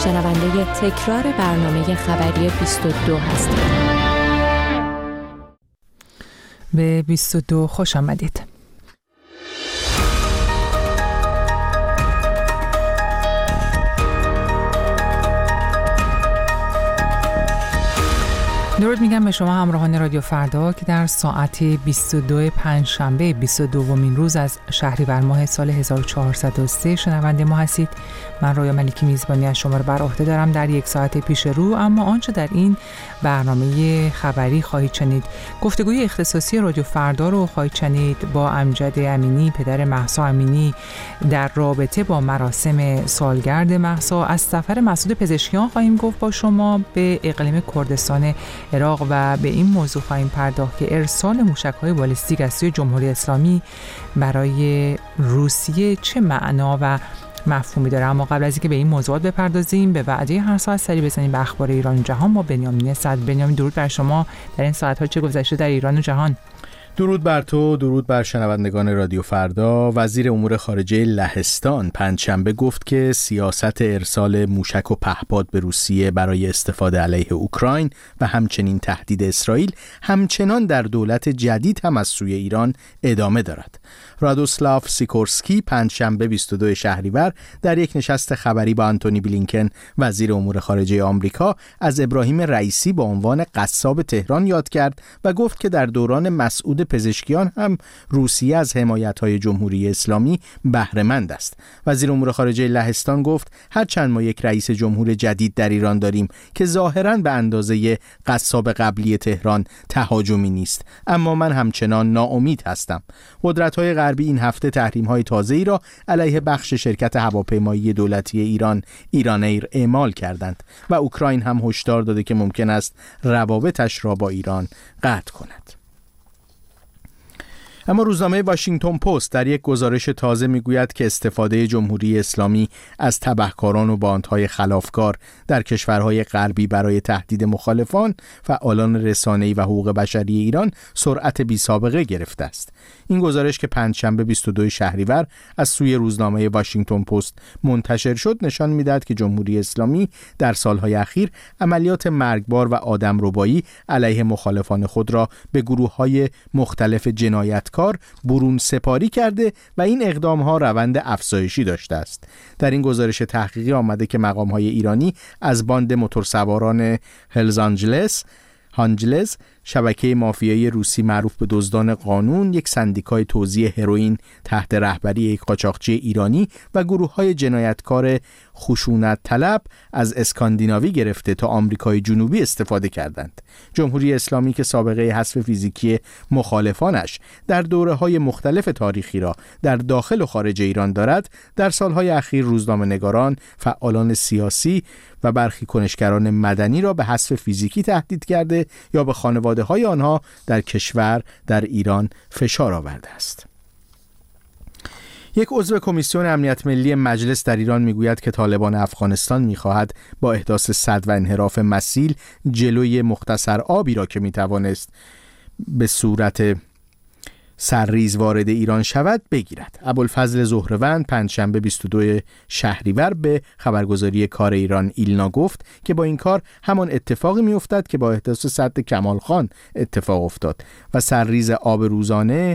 شنونده تکرار برنامه خبری 22 هستید. به 22 خوش آمدید. درود میگم به شما همراهان رادیو فردا که در ساعت 22 پنجشنبه 22مین روز از شهریور ماه سال 1403 شنونده ما هستید. من رویا ملیکی میزبانی از شما رو بر عهده دارم در یک ساعت پیش رو. اما آنچه در این برنامه خبری خواهید شنید، گفتگوی اختصاصی رادیو فردا رو خواهید شنید با امجد امینی، پدر مهسا امینی، در رابطه با مراسم سالگرد مهسا. از سفر مسعود پزشکیان خواهیم گفت با شما به اقلیم کردستان عراق و به این موضوع خواهیم پرداخت که ارسال موشک‌های بالستیک از سوی جمهوری اسلامی برای روسیه چه معنا و مفهومی داره. اما قبل از اینکه به این موضوعات بپردازیم، به وعده هر ساعت سری بزنیم به اخبار ایران و جهان با بنیامین صدر. بنیامین، درود بر شما. در این ساعت‌ها چه گذشته در ایران و جهان؟ درود بر تو، درود بر شنوندگان رادیو فردا. وزیر امور خارجه لهستان پنجشنبه گفت که سیاست ارسال موشک و پهپاد به روسیه برای استفاده علیه اوکراین و همچنین تهدید اسرائیل همچنان در دولت جدید هم از سوی ایران ادامه دارد. رادوسلاف سیکورسکی پنجشنبه 22 شهریور در یک نشست خبری با آنتونی بلینکن وزیر امور خارجه آمریکا از ابراهیم رئیسی با عنوان قصاب تهران یاد کرد و گفت که در دوران مسعود پزشکیان هم روسیه از حمایت‌های جمهوری اسلامی بهره مند است. وزیر امور خارجه لهستان گفت هرچند ما یک رئیس جمهور جدید در ایران داریم که ظاهراً به اندازه قصاب قبلی تهران تهاجمی نیست، اما من همچنان ناامید هستم. قدرت‌های غربی این هفته تحریم‌های تازه‌ای را علیه بخش شرکت هواپیمایی دولتی ایران ایر اعمال کردند و اوکراین هم هشدار داده که ممکن است روابطش را با ایران قطع کند. اما روزنامه واشنگتن پست در یک گزارش تازه میگوید که استفاده جمهوری اسلامی از تبهکاران و باندهای خلافکار در کشورهای غربی برای تهدید مخالفان، فعالان رسانه‌ای و حقوق بشری ایران سرعت بی‌سابقه گرفته است. این گزارش که پنجشنبه 22 شهریور از سوی روزنامه واشنگتن پست منتشر شد نشان می‌دهد که جمهوری اسلامی در سالهای اخیر عملیات مرگبار و آدمربایی علیه مخالفان خود را به گروه‌های مختلف جنایتکار برون سپاری کرده و این اقدام‌ها روند افزایشی داشته است. در این گزارش تحقیقی آمده که مقام‌های ایرانی از باند موتورسواران هلز آنجلس، شبکه مافیایی روسی معروف به دزدان قانون، یک سندیکای توزیع هروئین تحت رهبری یک قاچاقچی ایرانی و گروه‌های جنایتکار خشونت طلب از اسکاندیناوی گرفته تا آمریکای جنوبی استفاده کردند. جمهوری اسلامی که سابقه حذف فیزیکی مخالفانش در دوره‌های مختلف تاریخی را در داخل و خارج ایران دارد، در سالهای اخیر روزنامه‌نگاران، فعالان سیاسی و برخی کنشگران مدنی را به حذف فیزیکی تهدید کرده یا به خانواده‌های آنها در کشور در ایران فشار آورده است. یک عضو کمیسیون امنیت ملی مجلس در ایران میگوید که طالبان افغانستان میخواهد با احداث سد و انحراف مسیل جلوی مختصر آبی را که میتوانست به صورت سرریز وارد ایران شود بگیرد. ابوالفضل زهروند پنجشنبه 22 شهریور به خبرگزاری کار ایران ایلنا گفت که با این کار همان اتفاقی میافتد که با احداث سد کمال خان اتفاق افتاد و سرریز آب روزانه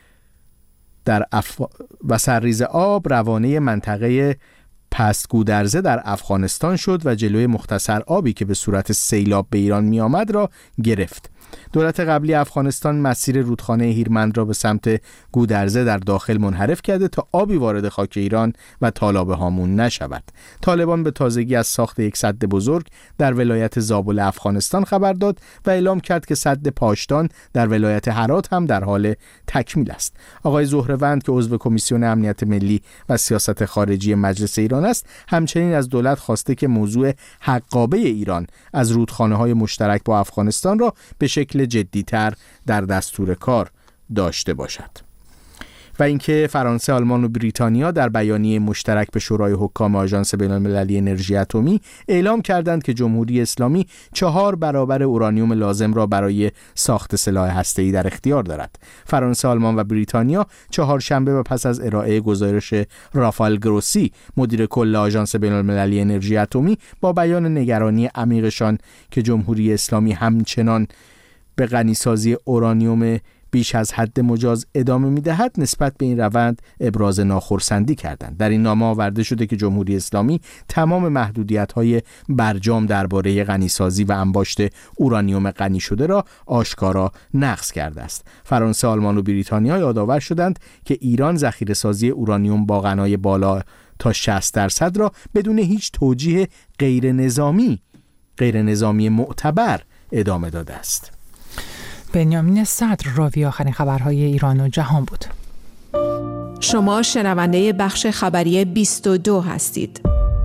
سرریز آب روانه منطقه پست گودرزه در افغانستان شد و جلوی مختصر آبی که به صورت سیلاب به ایران می آمد را گرفت. دولت قبلی افغانستان مسیر رودخانه هیرمند را به سمت گودرزه در داخل منحرف کرده تا آبی وارد خاک ایران و تالابه هامون نشود. طالبان به تازگی از ساخت یک سد بزرگ در ولایت زابل افغانستان خبر داد و اعلام کرد که سد پاشتان در ولایت هرات هم در حال تکمیل است. آقای زهروند که عضو کمیسیون امنیت ملی و سیاست خارجی مجلس ایران است، همچنین از دولت خواسته که موضوع حقابه ایران از رودخانه‌های مشترک با افغانستان را به شکل جدی‌تر در دستور کار داشته باشد. و اینکه فرانسه، آلمان و بریتانیا در بیانیه مشترک به شورای حکام آژانس بین‌المللی انرژی اتمی اعلام کردند که جمهوری اسلامی 4 برابر اورانیوم لازم را برای ساخت سلاح هسته‌ای در اختیار دارد. فرانسه، آلمان و بریتانیا چهارشنبه و پس از ارائه گزارش رافائل گروسی، مدیر کل آژانس بین‌المللی انرژی اتمی، با بیان نگرانی عمیقشان که جمهوری اسلامی همچنان به غنیسازی اورانیوم بیش از حد مجاز ادامه می‌دهد، نسبت به این روند ابراز ناخرسندی کردند. در این نامه آورده شده که جمهوری اسلامی تمام محدودیت‌های برجام درباره غنیسازی و انباشت اورانیوم غنی شده را آشکارا نقض کرده است. فرانسه، آلمان و بریتانیا یادآور شدند که ایران ذخیره‌سازی اورانیوم با غنای بالا تا 60% را بدون هیچ توجیه غیر نظامی معتبر ادامه داده است. بنیامین صدر راوی آخرین خبرهای ایران و جهان بود. شما شنونده بخش خبری 22 هستید.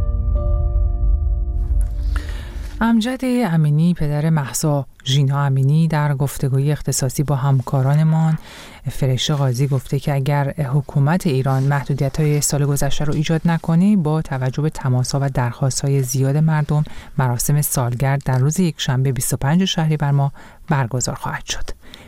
امجد امینی، پدر مهسا ژینا امینی، در گفتگوی اختصاصی با همکارانمان فرشته قاضی گفته که اگر حکومت ایران محدودیت‌های سال گذشته رو ایجاد نکنه، با توجه به تماس‌ها و درخواست‌های زیاد مردم، مراسم سالگرد در روز یکشنبه 25 شهریور ماه برگزار خواهد شد.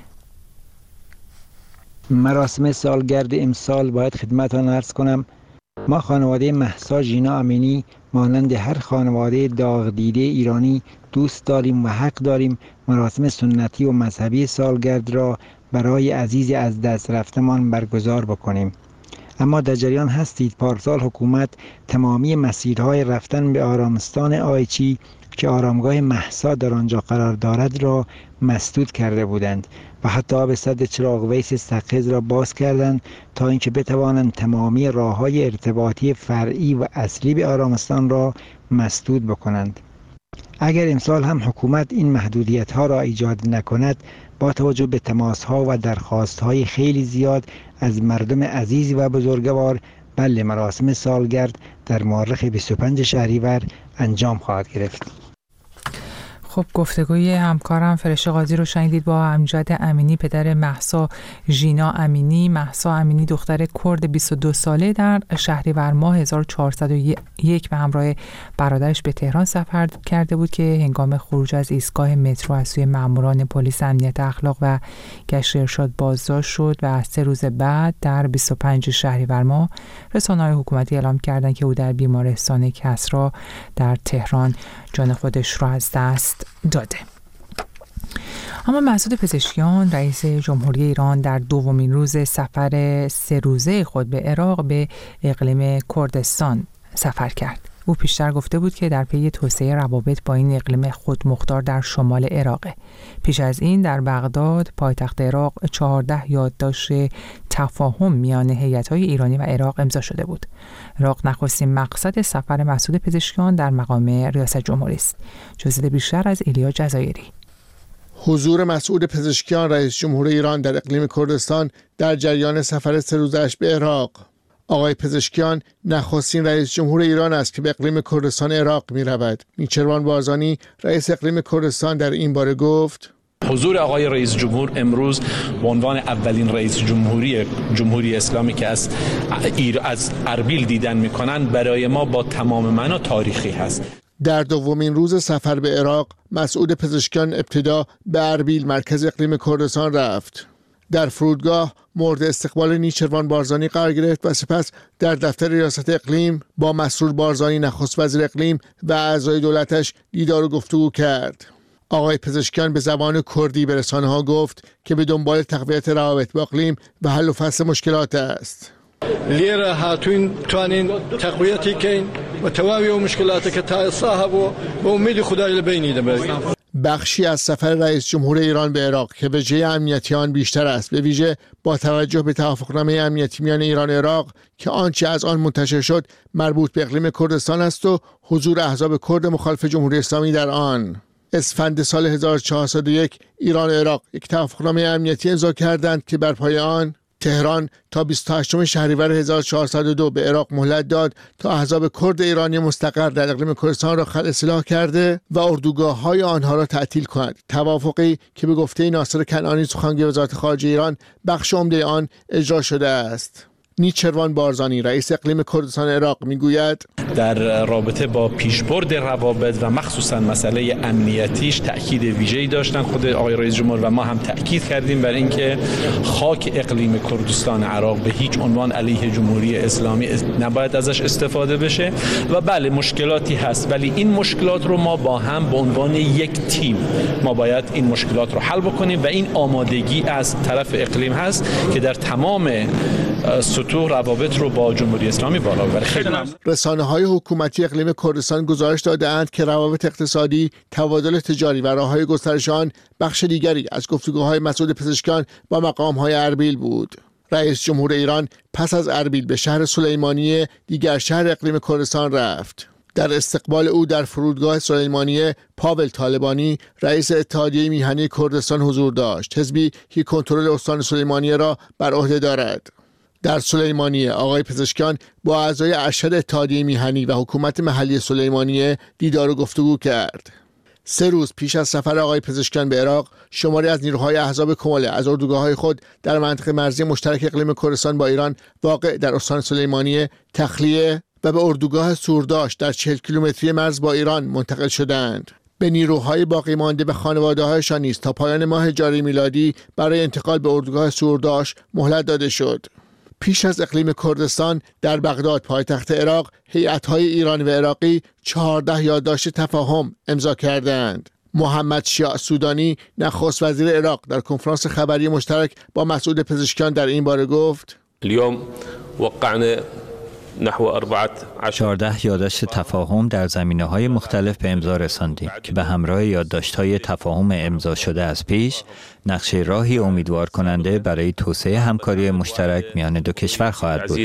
مراسم سالگرد امسال باید خدمتتان عرض کنم ما خانواده مهسا ژینا امینی مانند هر خانواده داغ دیده ایرانی دوست داریم و حق داریم مراسم سنتی و مذهبی سالگرد را برای عزیز از دست رفتمان برگزار بکنیم. اما در جریان هستید پارسال حکومت تمامی مسیرهای رفتن به آرامستان آیچی که آرامگاه مهسا در آنجا قرار دارد را مسدود کرده بودند و حتی آب سد چراغ ویس سقز را باز کردند تا اینکه بتوانند تمامی راههای ارتباطی فرعی و اصلی به آرامستان را مسدود بکنند. اگر امسال هم حکومت این محدودیت‌ها را ایجاد نکند، با توجه به تماس‌ها و درخواست‌های خیلی زیاد از مردم عزیز و بزرگوار، بله مراسم سالگرد در مورخ 25 شهریور انجام خواهد گرفت. خب گفتگوی همکارم فرشته قاضی رو شنیدید با امجد امینی، پدر مهسا ژینا امینی. مهسا امینی دختر کرد 22 ساله در شهریور ماه 1401 به همراه برادرش به تهران سفر کرده بود که هنگام خروج از ایستگاه مترو از سوی ماموران پلیس امنیت اخلاق و گشت ارشاد بازداشت شد و از 3 روز بعد در 25 شهریور ماه رسانه‌های حکومتی اعلام کردند که او در بیمارستان کسری در تهران جان خودش را از دست داده. اما مسعود پزشکیان، رئیس جمهوری ایران، در دومین روز سفر 3 روزه خود به عراق به اقلیم کردستان سفر کرد. او پیشتر گفته بود که در پی توسعه روابط با این اقلیم خودمختار در شمال عراق. پیش از این در بغداد، پایتخت عراق، 14 یادداشت تفاهم میان هیئت‌های ایرانی و عراق امضا شده بود. عراق نخستین مقصد سفر مسعود پزشکیان در مقام ریاست جمهوری است. جزئیات بیشتر از ایلیا جزایری. حضور مسعود پزشکیان، رئیس جمهوری ایران، در اقلیم کردستان در جریان سفر 3 روزه‌اش به عراق. آقای پزشکیان نخستین رئیس جمهور ایران است که به اقلیم کردستان عراق می رود. نیچروان بارزانی، رئیس اقلیم کردستان، در این باره گفت: حضور آقای رئیس جمهور امروز به عنوان اولین رئیس جمهوری اسلامی که از اربیل دیدن می‌کنند برای ما با تمام معنا تاریخی هست. در دومین روز سفر به عراق، مسعود پزشکیان ابتدا به اربیل، مرکز اقلیم کردستان، رفت. در فرودگاه مورد استقبال نیچروان بارزانی قرار گرفت و سپس در دفتر ریاست اقلیم با مسرور بارزانی، نخست وزیر اقلیم، و اعضای دولتش دیدار و گفتگو کرد. آقای پزشکیان به زبان کردی به رسانه‌ها گفت که به دنبال تقویت روابط با اقلیم و حل و فصل مشکلات است. لیره هاتون توانین تقویتی کن و تواوی و مشکلاتی که تا صاحب و امید خدای لبینی دبیر. بخشی از سفر رئیس جمهور ایران به عراق که وجه امنیتی آن بیشتر است، به ویژه با توجه به توافقنامه امنیتی میان ایران و عراق که آنچه از آن منتشر شد مربوط به اقلیم کردستان است و حضور احزاب کرد مخالف جمهوری اسلامی در آن. اسفند سال 1401 ایران و عراق یک توافقنامه امنیتی امضا کردند که بر پایه آن تهران تا 28 شهریور 1402 به عراق مهلت داد تا احزاب کرد ایرانی مستقر در اقلیم کردستان را خلع سلاح کرده و اردوگاه‌های آنها را تعطیل کند. توافقی که به گفته ناصر کنعانی سخنگوی وزارت خارجه ایران بخش عمده آن اجرا شده است. نیچروان بارزانی رئیس اقلیم کردستان عراق میگوید در رابطه با پیشبرد روابط و مخصوصا مسئله امنیتیش تأکید ویژه‌ای داشتن خود آقای رئیس جمهور و ما هم تأکید کردیم بر اینکه خاک اقلیم کردستان عراق به هیچ عنوان علیه جمهوری اسلامی نباید ازش استفاده بشه و بله مشکلاتی هست ولی این مشکلات رو ما با هم به عنوان یک تیم ما باید این مشکلات رو حل بکنیم و این آمادگی از طرف اقلیم هست که در تمام سطوح روابط رو با جمهوری اسلامی بالا ببره. رسانه‌های حکومتی اقلیم کردستان گزارش داده‌اند که روابط اقتصادی، تبادل تجاری و راه‌های گسترش آن بخش دیگری از گفتگوهای مسعود پزشکیان با مقام‌های اربیل بود. رئیس جمهور ایران پس از اربیل به شهر سلیمانیه، دیگر شهر اقلیم کردستان رفت. در استقبال او در فرودگاه سلیمانیه، پاول طالبانی رئیس اتحادیه میهنی کردستان حضور داشت، حزبی که کنترل استان سلیمانیه را بر عهده دارد. در سلیمانیه آقای پزشکیان با اعضای ارشد اتحادیه میهنی و حکومت محلی سلیمانیه دیدار و گفتگو کرد. 3 روز پیش از سفر آقای پزشکیان به عراق، شماری از نیروهای احزاب کماله از اردوگاه‌های خود در منطقه مرزی مشترک اقلیم کردستان با ایران واقع در استان سلیمانیه تخلیه و به اردوگاه سورداشت در 40 کیلومتری مرز با ایران منتقل شدند. به نیروهای باقی مانده به خانواده‌هایشان نیز تا پایان ماه جاری میلادی برای انتقال به اردوگاه سورداشت مهلت داده شد. پیش از اقلیم کردستان در بغداد پایتخت عراق، هیئت‌های ایرانی و عراقی 14 یادداشت تفاهم امضا کردند. محمد شیع سودانی نخست وزیر عراق در کنفرانس خبری مشترک با مسعود پزشکیان در این باره گفت: اليوم وقعنا نحو 14 یادداشت تفاهم در زمینه‌های مختلف به امضا رساندیم که به همراه یادداشت‌های تفاهم امضا شده از پیش نقشه راهی امیدوار کننده برای توسعه همکاری مشترک میان دو کشور خواهد بود.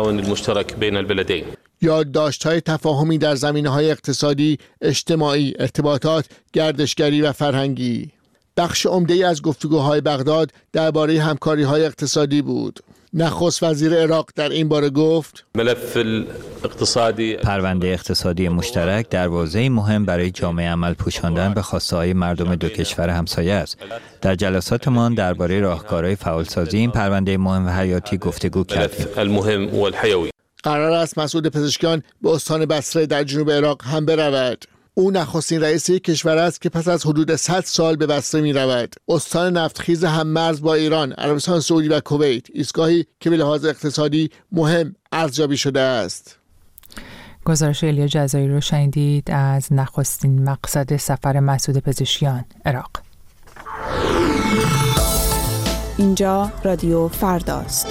یادداشت‌های تفاهمی در زمینه‌های اقتصادی، اجتماعی، ارتباطات، گردشگری و فرهنگی. بخش عمده‌ای از گفتگوهای بغداد درباره همکاری‌های اقتصادی بود. نخست وزیر عراق در این باره گفت: پرونده اقتصادی مشترک دروازه‌ای مهم برای جامعه عمل پوشاندن به خواسته‌های مردم دو کشور همسایه است. در جلساتمان درباره راهکارهای فعالسازی این پرونده مهم و حیاتی گفتگو کردیم. قرار است مسعود پزشکیان به استان بصره در جنوب عراق هم برود. او نخستین رئیس یک کشور است که پس از حدود 100 سال به بصره می رود. استان نفتخیز هم مرز با ایران، عربستان سعودی و کویت، ایستگاهی که به لحاظ اقتصادی مهم ارزیابی شده است. گزارش الیا جزایری رو شنیدید از نخستین مقصد سفر مسعود پزشکیان عراق. اینجا رادیو فرداست.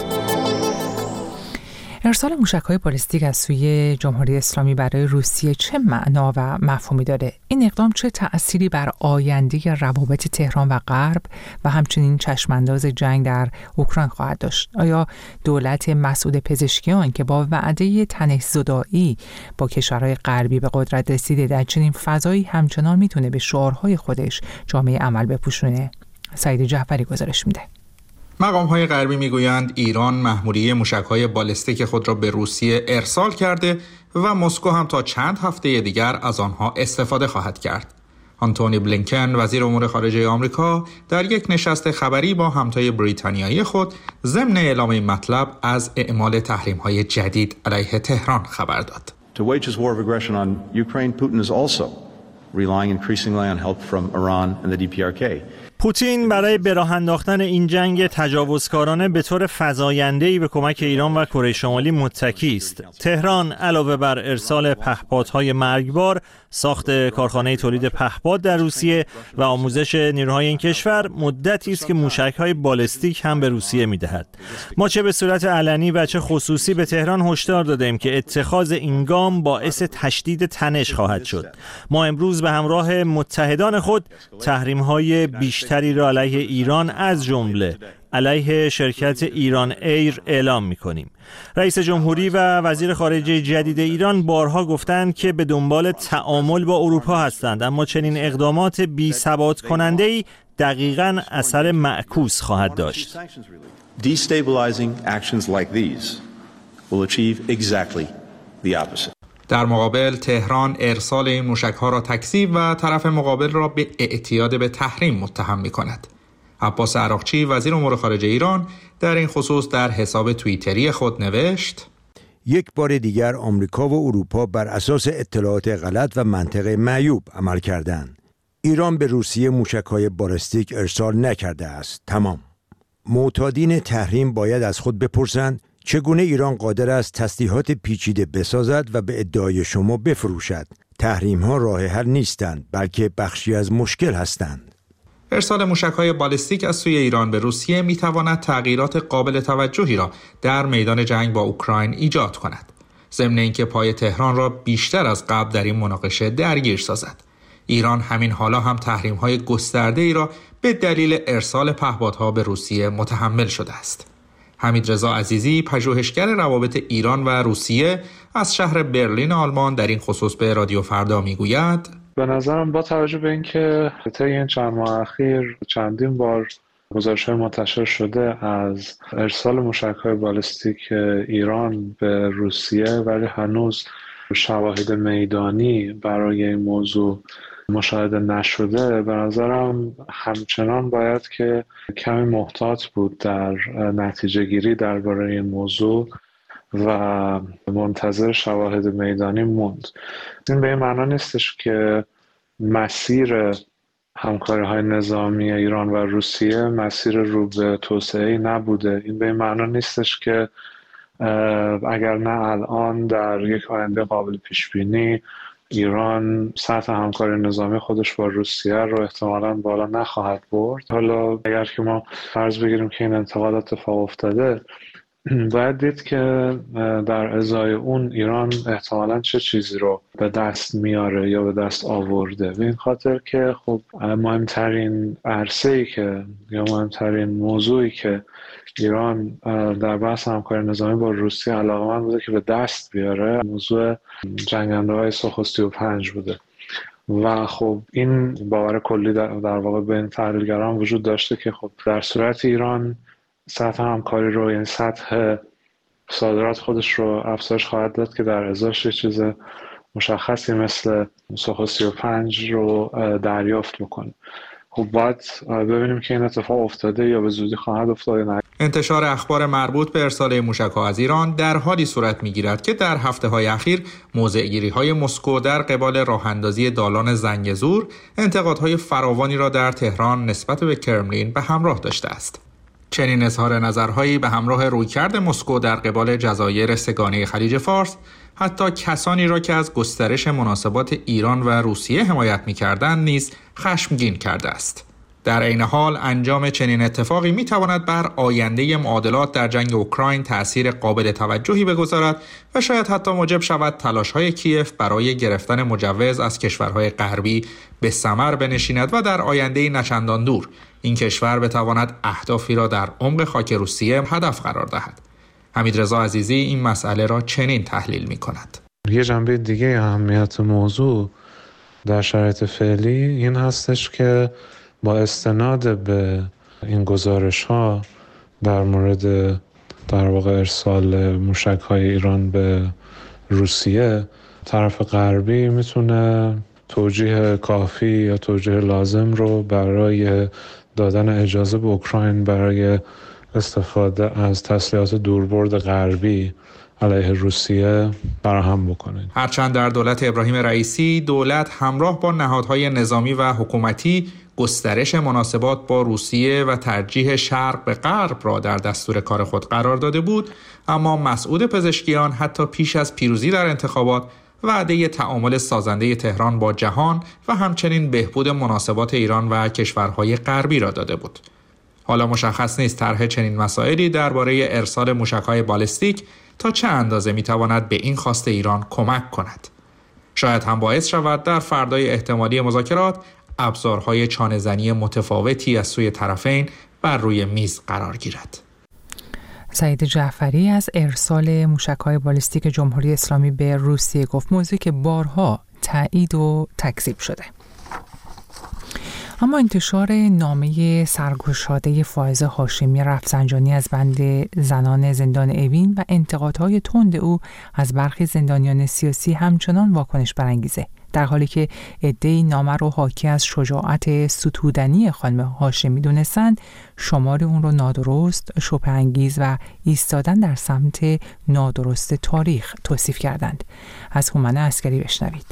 ارسال موشک‌های بالستیک از سوی جمهوری اسلامی برای روسیه چه معنا و مفهومی داره؟ این اقدام چه تأثیری بر آینده روابط تهران و غرب و همچنین چشمانداز جنگ در اوکراین خواهد داشت؟ آیا دولت مسعود پزشکیان که با وعده تنش‌زدایی با کشورهای غربی به قدرت رسیده در چنین فضایی همچنان میتونه به شعارهای خودش جامعه عمل بپوشونه؟ سعید جعفری گزارش میده. مقام‌های غربی میگویند ایران مأموریه موشک‌های بالستیک خود را به روسیه ارسال کرده و مسکو هم تا چند هفته دیگر از آنها استفاده خواهد کرد. آنتونی بلینکن وزیر امور خارجه آمریکا در یک نشست خبری با همتای بریتانیایی خود ضمن اعلام این مطلب از اعمال تحریم‌های جدید علیه تهران خبر داد. To wage his war of aggression on Ukraine, Putin is also relying increasingly on help from Iran and the DPRK. پوتین برای به راه انداختن این جنگ تجاوزکارانه به طور فزاینده‌ای به کمک ایران و کره شمالی متکی است. تهران علاوه بر ارسال پهپادهای مرگبار، ساخت کارخانه تولید پهپاد در روسیه و آموزش نیروهای این کشور، مدتی است که موشک‌های بالستیک هم به روسیه می‌دهد. ما چه به صورت علنی و چه خصوصی به تهران هشدار دادیم که اتخاذ این گام باعث تشدید تنش خواهد شد. ما امروز به همراه متحدان خود تحریم‌های بیشتری را علیه ایران از جمله علیه شرکت ایران ایر اعلام می‌کنیم. رئیس جمهوری و وزیر خارجه جدید ایران بارها گفتند که به دنبال تعامل با اروپا هستند، اما چنین اقدامات بی‌ثبات کننده‌ای دقیقاً اثر معکوس خواهد داشت. Destabilizing actions like these will achieve exactly the opposite. در مقابل تهران ارسال این موشک‌ها را تکذیب و طرف مقابل را به اعتیاد به تحریم متهم می‌کند. عباس عراقچی وزیر امور خارجه ایران در این خصوص در حساب توییتری خود نوشت: یک بار دیگر آمریکا و اروپا بر اساس اطلاعات غلط و منطق معیوب عمل کردند. ایران به روسیه موشک‌های بالستیک ارسال نکرده است. تمام. معتادین تحریم باید از خود بپرسند چگونه ایران قادر است تسلیحات پیچیده بسازد و به ادعای شما بفروشد. تحریم‌ها راه حل نیستند، بلکه بخشی از مشکل هستند. ارسال موشک‌های بالستیک از سوی ایران به روسیه می‌تواند تغییرات قابل توجهی را در میدان جنگ با اوکراین ایجاد کند. ضمن اینکه پای تهران را بیشتر از قبل در این مناقشه درگیر سازد. ایران همین حالا هم تحریم‌های گسترده‌ای را به دلیل ارسال پهپادها به روسیه متحمل شده است. حمیدرضا عزیزی پژوهشگر روابط ایران و روسیه از شهر برلین آلمان در این خصوص به رادیو فردا میگوید: به نظرم با توجه به اینکه طی این چند ماه اخیر چندین بار گزارش‌های منتشر شده از ارسال موشک‌های بالستیک ایران به روسیه، ولی هنوز شواهد میدانی برای این موضوع مشاهده نشده، به نظرم همچنان باید که کمی محتاط بود در نتیجه گیری درباره این موضوع و منتظر شواهد میدانی موند. این به این معنا نیستش که مسیر همکاری‌های نظامی ایران و روسیه مسیر رو به توسعه نبوده. این به این معنا نیستش که اگر نه الان در یک آینده قابل پیش بینی ایران سطح همکاری نظامی خودش با روسیه رو احتمالاً بالا نخواهد برد. حالا اگر که ما فرض بگیریم که این انتقاد اتفاق افتاده، باید دید که در ازای اون ایران احتمالاً چه چیزی رو به دست میاره یا به دست آورده. به این خاطر که خب مهمترین عرصه‌ای که یا مهمترین موضوعی که ایران در بحث همکاری نظامی با روسیه علاقه‌مند بوده که به دست بیاره، موضوع جنگنده‌های سوخو 35 بوده و خب این باور کلی در واقع بین تحلیلگران وجود داشته که خب در صورت ایران سطح همکاری رو، یعنی سطح صادرات خودش رو افزایش خواهد داد که در ازاش چیز مشخصی مثل سوخو 35 رو دریافت بکنه. خب باید ببینیم که این اتفاق افتاده یا به زودی خواهد افتاد یا نه. انتشار اخبار مربوط به ارسال موشک‌ها از ایران در حالی صورت می‌گیرد که در هفته‌های اخیر موضع‌گیری‌های مسکو در قبال راه‌اندازی دالان زنگزور انتقادهای فراوانی را در تهران نسبت به کرملین به همراه داشته است. چنین اظهار نظرهایی به همراه رویکرد مسکو در قبال جزایر سه‌گانه خلیج فارس حتی کسانی را که از گسترش مناسبات ایران و روسیه حمایت می‌کردند نیز خشمگین کرده است. در عین حال انجام چنین اتفاقی می‌تواند بر آینده معادلات در جنگ اوکراین تأثیر قابل توجهی بگذارد و شاید حتی موجب شود تلاش‌های کیف برای گرفتن مجوز از کشورهای غربی به ثمر بنشیند و در آینده نچندان دور این کشور بتواند اهدافی را در عمق خاک روسیه هدف قرار دهد. حمیدرضا عزیزی این مسئله را چنین تحلیل می‌کند. یه جنبه دیگه اهمیت موضوع در شرایط فعلی این هستش که با استناد به این گزارش‌ها در مورد در واقع ارسال موشک‌های ایران به روسیه، طرف غربی میتونه توجیه کافی یا توجیه لازم رو برای دادن اجازه به اوکراین برای استفاده از تسلیحات دوربرد غربی علیه روسیه فراهم بکنه. هرچند در دولت ابراهیم رئیسی دولت همراه با نهادهای نظامی و حکومتی گسترش مناسبات با روسیه و ترجیح شرق به غرب را در دستور کار خود قرار داده بود، اما مسعود پزشکیان حتی پیش از پیروزی در انتخابات وعده تعامل سازنده تهران با جهان و همچنین بهبود مناسبات ایران و کشورهای غربی را داده بود. حالا مشخص نیست طرح چنین مسائلی درباره ارسال موشک‌های بالستیک تا چه اندازه میتواند به این خواست ایران کمک کند. شاید هم باعث شود در فردای احتمالی مذاکرات ابزارهای چانه‌زنی متفاوتی از سوی طرفین بر روی میز قرار گیرد. سعید جعفری از ارسال موشک‌های بالستیک جمهوری اسلامی به روسیه گفت، موضوعی که بارها تایید و تکذیب شده. اما انتشار نامه سرگشاده فائزه هاشمی رفسنجانی از بند زنان زندان اوین و انتقادهای تند او از برخی زندانیان سیاسی همچنان واکنش برانگیزه، در حالی که عده‌ای نامه رو حاکی از شجاعت ستودنی خانم هاشمی دونستند، شمار اون رو نادرست، شبه‌انگیز و ایستادن در سمت نادرست تاریخ توصیف کردند. از هومن عسکری بشنوید.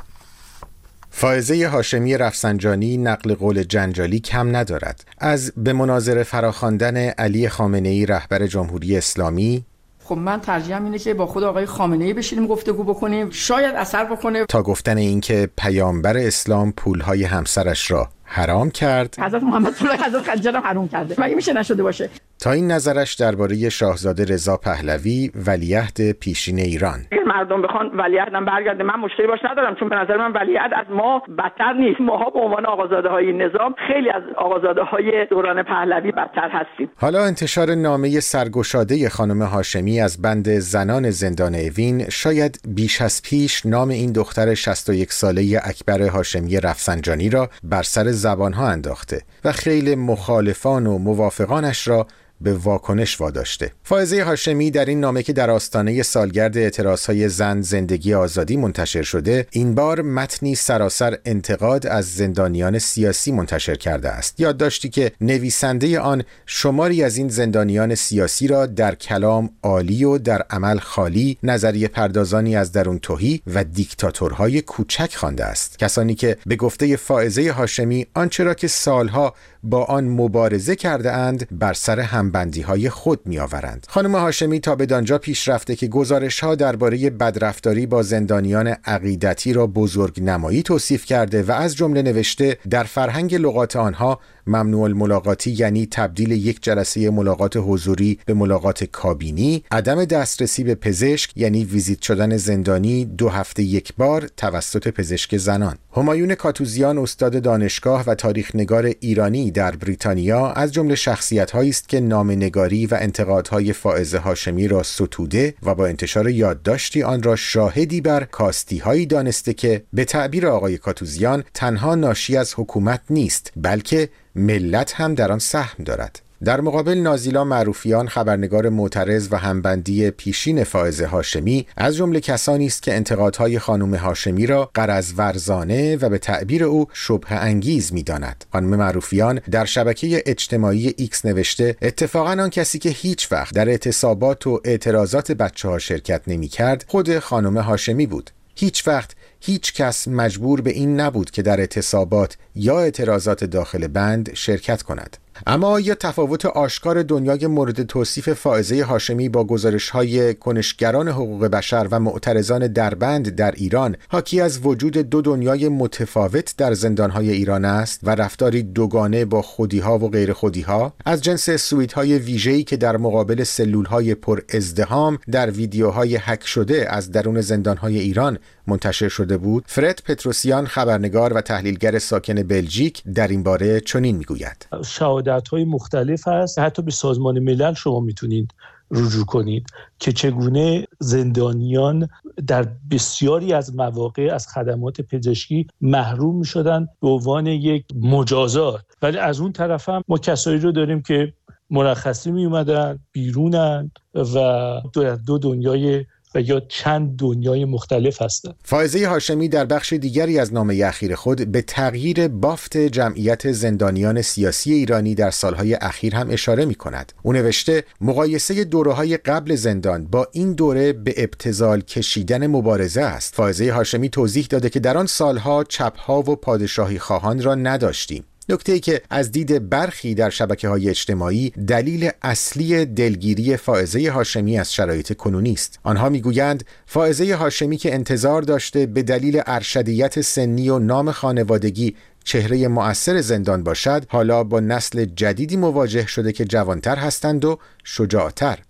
فائزه هاشمی رفسنجانی نقل قول جنجالی کم ندارد. از به مناظره فراخواندن علی خامنه‌ای رهبر جمهوری اسلامی، خب من ترجیحم اینه که با خود آقای خامنه‌ای بشینیم گفتگو بکنیم، شاید اثر بکنه، تا گفتن اینکه پیامبر اسلام پولهای همسرش را حرام کرد، حضرت محمد صلی الله علیه و آله خنجر حرام کرده، مگه میشه نشده باشه، تا این نظرش درباره شاهزاده رضا پهلوی ولیعهد پیشین ایران. اگر مردم بخوان ولیعهدم برگرده من مشکلی باش ندارم، چون به نظر من ولیعهد از ما بدتر نیست. ماها به عنوان آقازاده‌های نظام خیلی از آقازاده‌های دوران پهلوی بدتر هستیم. حالا انتشار نامه سرگشاده خانم هاشمی از بند زنان زندان اوین شاید بیش از پیش نام این دختر 61 ساله اکبر هاشمی رفسنجانی را بر سر زبانها انداخته و خیلی مخالفان و موافقانش را به واکنش واداشته. فائزه هاشمی در این نامه که در آستانه سالگرد اعتراضهای زن زندگی آزادی منتشر شده، این بار متنی سراسر انتقاد از زندانیان سیاسی منتشر کرده است. یادداشتی که نویسنده آن شماری از این زندانیان سیاسی را در کلام عالی و در عمل خالی، نظریه پردازانی از درون تهی و دیکتاتورهای کوچک خوانده است. کسانی که به گفته فائزه هاشمی آنچه را که سالها با آن مبارزه کرده اند بر سر همبندی‌های خود می‌آورند. خانم هاشمی تا بدانجا پیش رفته که گزارش‌ها درباره بدرفتاری با زندانیان عقیدتی را بزرگنمایی توصیف کرده و از جمله نوشته در فرهنگ لغات آنها ممنوع الملاقاتی یعنی تبدیل یک جلسه ملاقات حضوری به ملاقات کابینی، عدم دسترسی به پزشک یعنی ویزیت شدن زندانی 2 هفته یک بار توسط پزشک زنان. همایون کاتوزیان استاد دانشگاه و تاریخ‌نگار ایرانی در بریتانیا از جمله شخصیت‌هایی است که نامه‌نگاری و انتقادهای فائزه هاشمی را ستوده و با انتشار یادداشتی آن را شاهدی بر کاستی‌هایی دانسته که به تعبیر آقای کاتوزیان تنها ناشی از حکومت نیست بلکه ملت هم در آن سهم دارد. در مقابل نازیلا معروفیان خبرنگار معترض و همبندی پیشین فائزه هاشمی از جمله کسانی است که انتقادهای خانم هاشمی را غرض ورزانه و به تعبیر او شبهه انگیز می‌داند. خانم معروفیان در شبکه اجتماعی ایکس نوشته اتفاقاً آن کسی که هیچ وقت در اعتصابات و اعتراضات بچه‌ها شرکت نمی‌کرد خود خانم هاشمی بود. هیچ وقت هیچ کس مجبور به این نبود که در اعتصابات یا اعتراضات داخل بند شرکت کند. اما آیا تفاوت آشکار دنیای مورد توصیف فائزه هاشمی با گزارش‌های کنشگران حقوق بشر و معترضان دربند در ایران حاکی از وجود دو دنیای متفاوت در زندان‌های ایران است و رفتاری دوگانه با خودی‌ها و غیر خودی‌ها از جنس سویت‌های ویژه‌ای که در مقابل سلول‌های پر ازدحام در ویدیوهای هک شده از درون زندان‌های ایران منتشر شده بود؟ فرد پتروسیان خبرنگار و تحلیلگر ساکن بلژیک در این باره چنین میگوید: شهادت‌های مختلف هست، حتی به سازمان ملل شما میتونید رجوع کنید که چگونه زندانیان در بسیاری از مواقع از خدمات پزشکی محروم میشدن به عنوان یک مجازات. ولی از اون طرف هم ما کسایی رو داریم که مرخصی می اومدن بیرونن و دو دنیای و یا چند دنیای مختلف هستند. فائزه هاشمی در بخش دیگری از نامه اخیر خود به تغییر بافت جمعیت زندانیان سیاسی ایرانی در سالهای اخیر هم اشاره می کند. او نوشته مقایسه دوره‌های قبل زندان با این دوره به ابتذال کشیدن مبارزه است. فائزه هاشمی توضیح داده که در آن سالها چپ‌ها و پادشاهی خواهان را نداشتیم. نکته‌ای که از دید برخی در شبکه‌های اجتماعی دلیل اصلی دلگیری فائزه هاشمی از شرایط کنونی است. آنها میگویند فائزه هاشمی که انتظار داشته به دلیل ارشدیت سنی و نام خانوادگی چهره مؤثر زندان باشد، حالا با نسل جدیدی مواجه شده که جوانتر هستند و شجاعتر.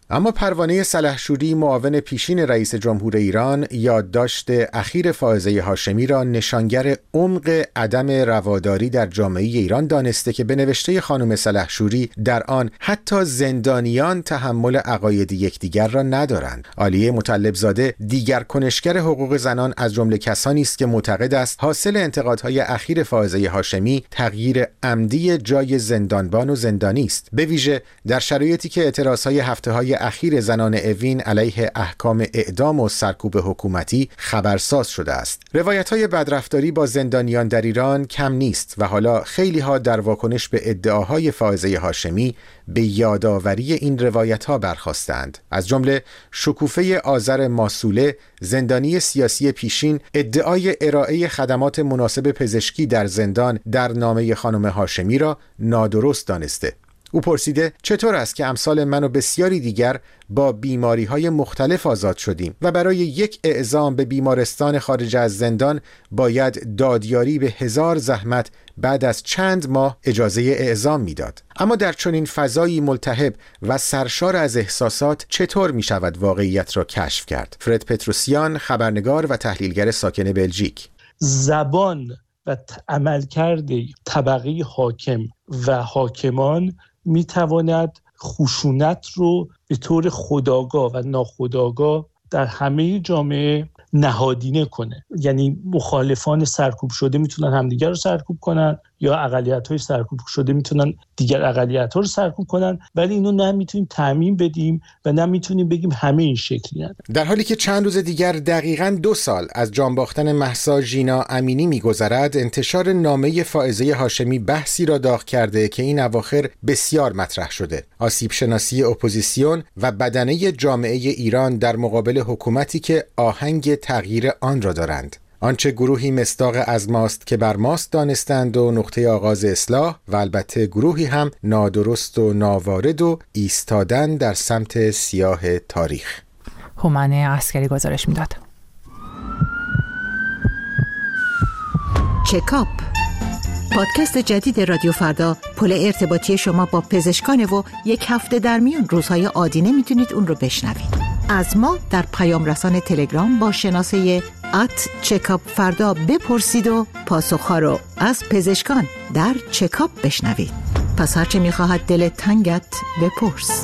اما پروانه سلحشوری معاون پیشین رئیس جمهور ایران یادداشت اخیر فائزه هاشمی را نشانگر عمق عدم رواداری در جامعه ایران دانسته که به نوشته خانم سلحشوری در آن حتی زندانیان تحمل عقاید یکدیگر را ندارند. عالیه مطلبزاده دیگر کنشگر حقوق زنان از جمله کسانی است که معتقد است حاصل انتقادهای اخیر فائزه هاشمی تغییر عمدی جای زندانبان و زندانی است، به ویژه در شرایطی که اعتراضهای هفته‌های اخیر زنان اوین علیه احکام اعدام و سرکوب حکومتی خبرساز شده است. روایت‌های بدرفتاری با زندانیان در ایران کم نیست و حالا خیلی‌ها در واکنش به ادعاهای فائزه هاشمی به یادآوری این روایت‌ها برخاستند. از جمله شکوفه آذر ماسوله، زندانی سیاسی پیشین، ادعای ارائه خدمات مناسب پزشکی در زندان در نامه خانم هاشمی را نادرست دانسته. او پرسیده چطور است که امثال من و بسیاری دیگر با بیماری‌های مختلف آزاد شدیم و برای یک اعزام به بیمارستان خارج از زندان باید دادیاری به 1000 زحمت بعد از چند ماه اجازه اعزام میداد. اما در چنین فضایی ملتهب و سرشار از احساسات چطور می شود واقعیت را کشف کرد؟ فرد پتروسیان، خبرنگار و تحلیلگر ساکن بلژیک. زبان و عملکرد طبقه حاکم و حاکمان می تواند خشونت رو به طور خودآگاه و ناخودآگاه در همه جامعه نهادینه کنه. یعنی مخالفان سرکوب شده میتونن همدیگر رو سرکوب کنن یا اقلیت‌های سرکوب شده میتونن دیگر اقلیت‌ها رو سرکوب کنن، ولی اینو نمیتونیم تعمیم بدیم و نمیتونیم بگیم همه این شکلی هستن. در حالی که چند روز دیگر دقیقاً 2 سال از جان باختن مهسا ژینا امینی میگذرد، انتشار نامه فائزه هاشمی بحثی را داغ کرده که این اواخر بسیار مطرح شده: آسیب شناسی اپوزیسیون و بدنه جامعه ایران در مقابل حکومتی که آهنگ تغییر آن را دارند. آنچه گروهی مصداق از ماست که بر ماست دانستند و نقطه آغاز اصلاح، و البته گروهی هم نادرست و ناوارد و ایستادن در سمت سیاه تاریخ. هومن عسکری گزارش میداد. چکاپ، پادکست جدید رادیو فردا، پل ارتباطی شما با پزشکان و یک هفته در میون روزهای عادی میتونید اون رو بشنوید. از ما در پیام رسان تلگرام با شناسه @چکاپ بپرسید و پاسخها رو از پزشکان در چکاپ بشنوید. پس هرچه میخواهد دل تنگت بپرس.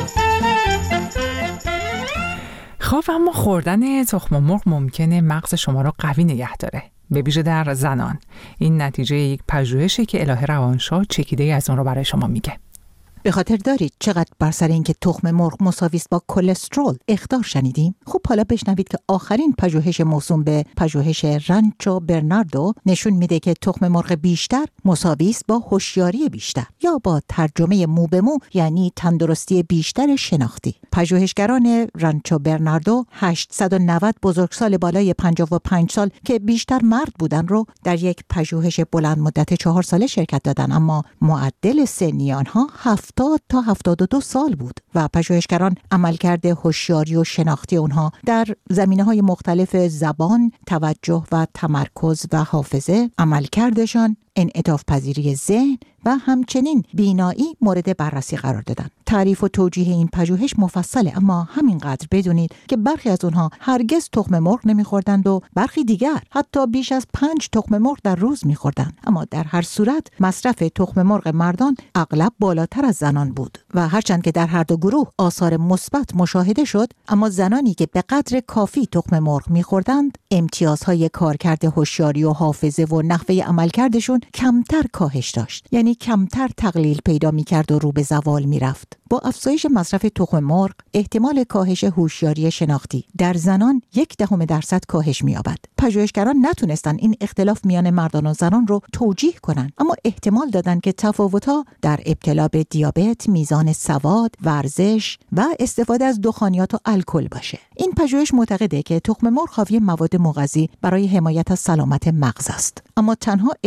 خب اما خوردن تخم مرغ ممکنه مغز شما رو قوی نگه داره، به ویژه در زنان. این نتیجه یک پژوهشی که الهه روانشاه چکیده از اون رو برای شما میگه. به خاطر دارید چقدر بر سر اینکه تخم مرغ مساوی است با کلسترول اخطار شنیدیم؟ خب حالا بشنوید که آخرین پژوهش موسوم به پژوهش رانچو برناردو نشون میده که تخم مرغ بیشتر مساوی است با هوشیاری بیشتر، یا با ترجمه مو به مو یعنی تندرستی بیشتر شناختی. پژوهشگران رانچو برناردو 890 بزرگسال بالای 55 سال که بیشتر مرد بودن رو در یک پژوهش بلند مدت 4 ساله شرکت دادن، اما معدل سنی آنها 70 تا 72 سال بود و پژوهشگران عملکرد هوشیاری و شناختی اونها در زمینه‌های مختلف زبان، توجه و تمرکز و حافظه، عملکردشان، انعطاف پذیری ذهن و همچنین بینایی مورد بررسی قرار دادن. تعریف و توجیه این پژوهش مفصله، اما همینقدر بدونید که برخی از اونها هرگز تخم مرغ نمیخوردند و برخی دیگر حتی بیش از 5 تخم مرغ در روز میخوردند. اما در هر صورت مصرف تخم مرغ مردان اغلب بالاتر از زنان بود و هرچند که در هر دو گروه آثار مثبت مشاهده شد، اما زنانی که به قدر کافی تخم مرغ میخوردند امتیازهای کارکرد هوشیاری و حافظه و نحوه عملکردشون کمتر کاهش داشت، یعنی کمتر تقلیل پیدا می‌کرد و رو به زوال می‌رفت. با افزایش مصرف تخم مرغ احتمال کاهش هوشیاری شناختی در زنان 0.1% کاهش می‌یابد. پژوهشگران نتونستن این اختلاف میان مردان و زنان رو توجیه کنن، اما احتمال دادن که تفاوت‌ها در ابتلا به دیابت، میزان سواد، ورزش و استفاده از دخانیات و الکل باشه. این پژوهش معتقده که تخم مرغ حاوی مواد مغذی برای حمایت از سلامت مغز است، اما تنها ارتباط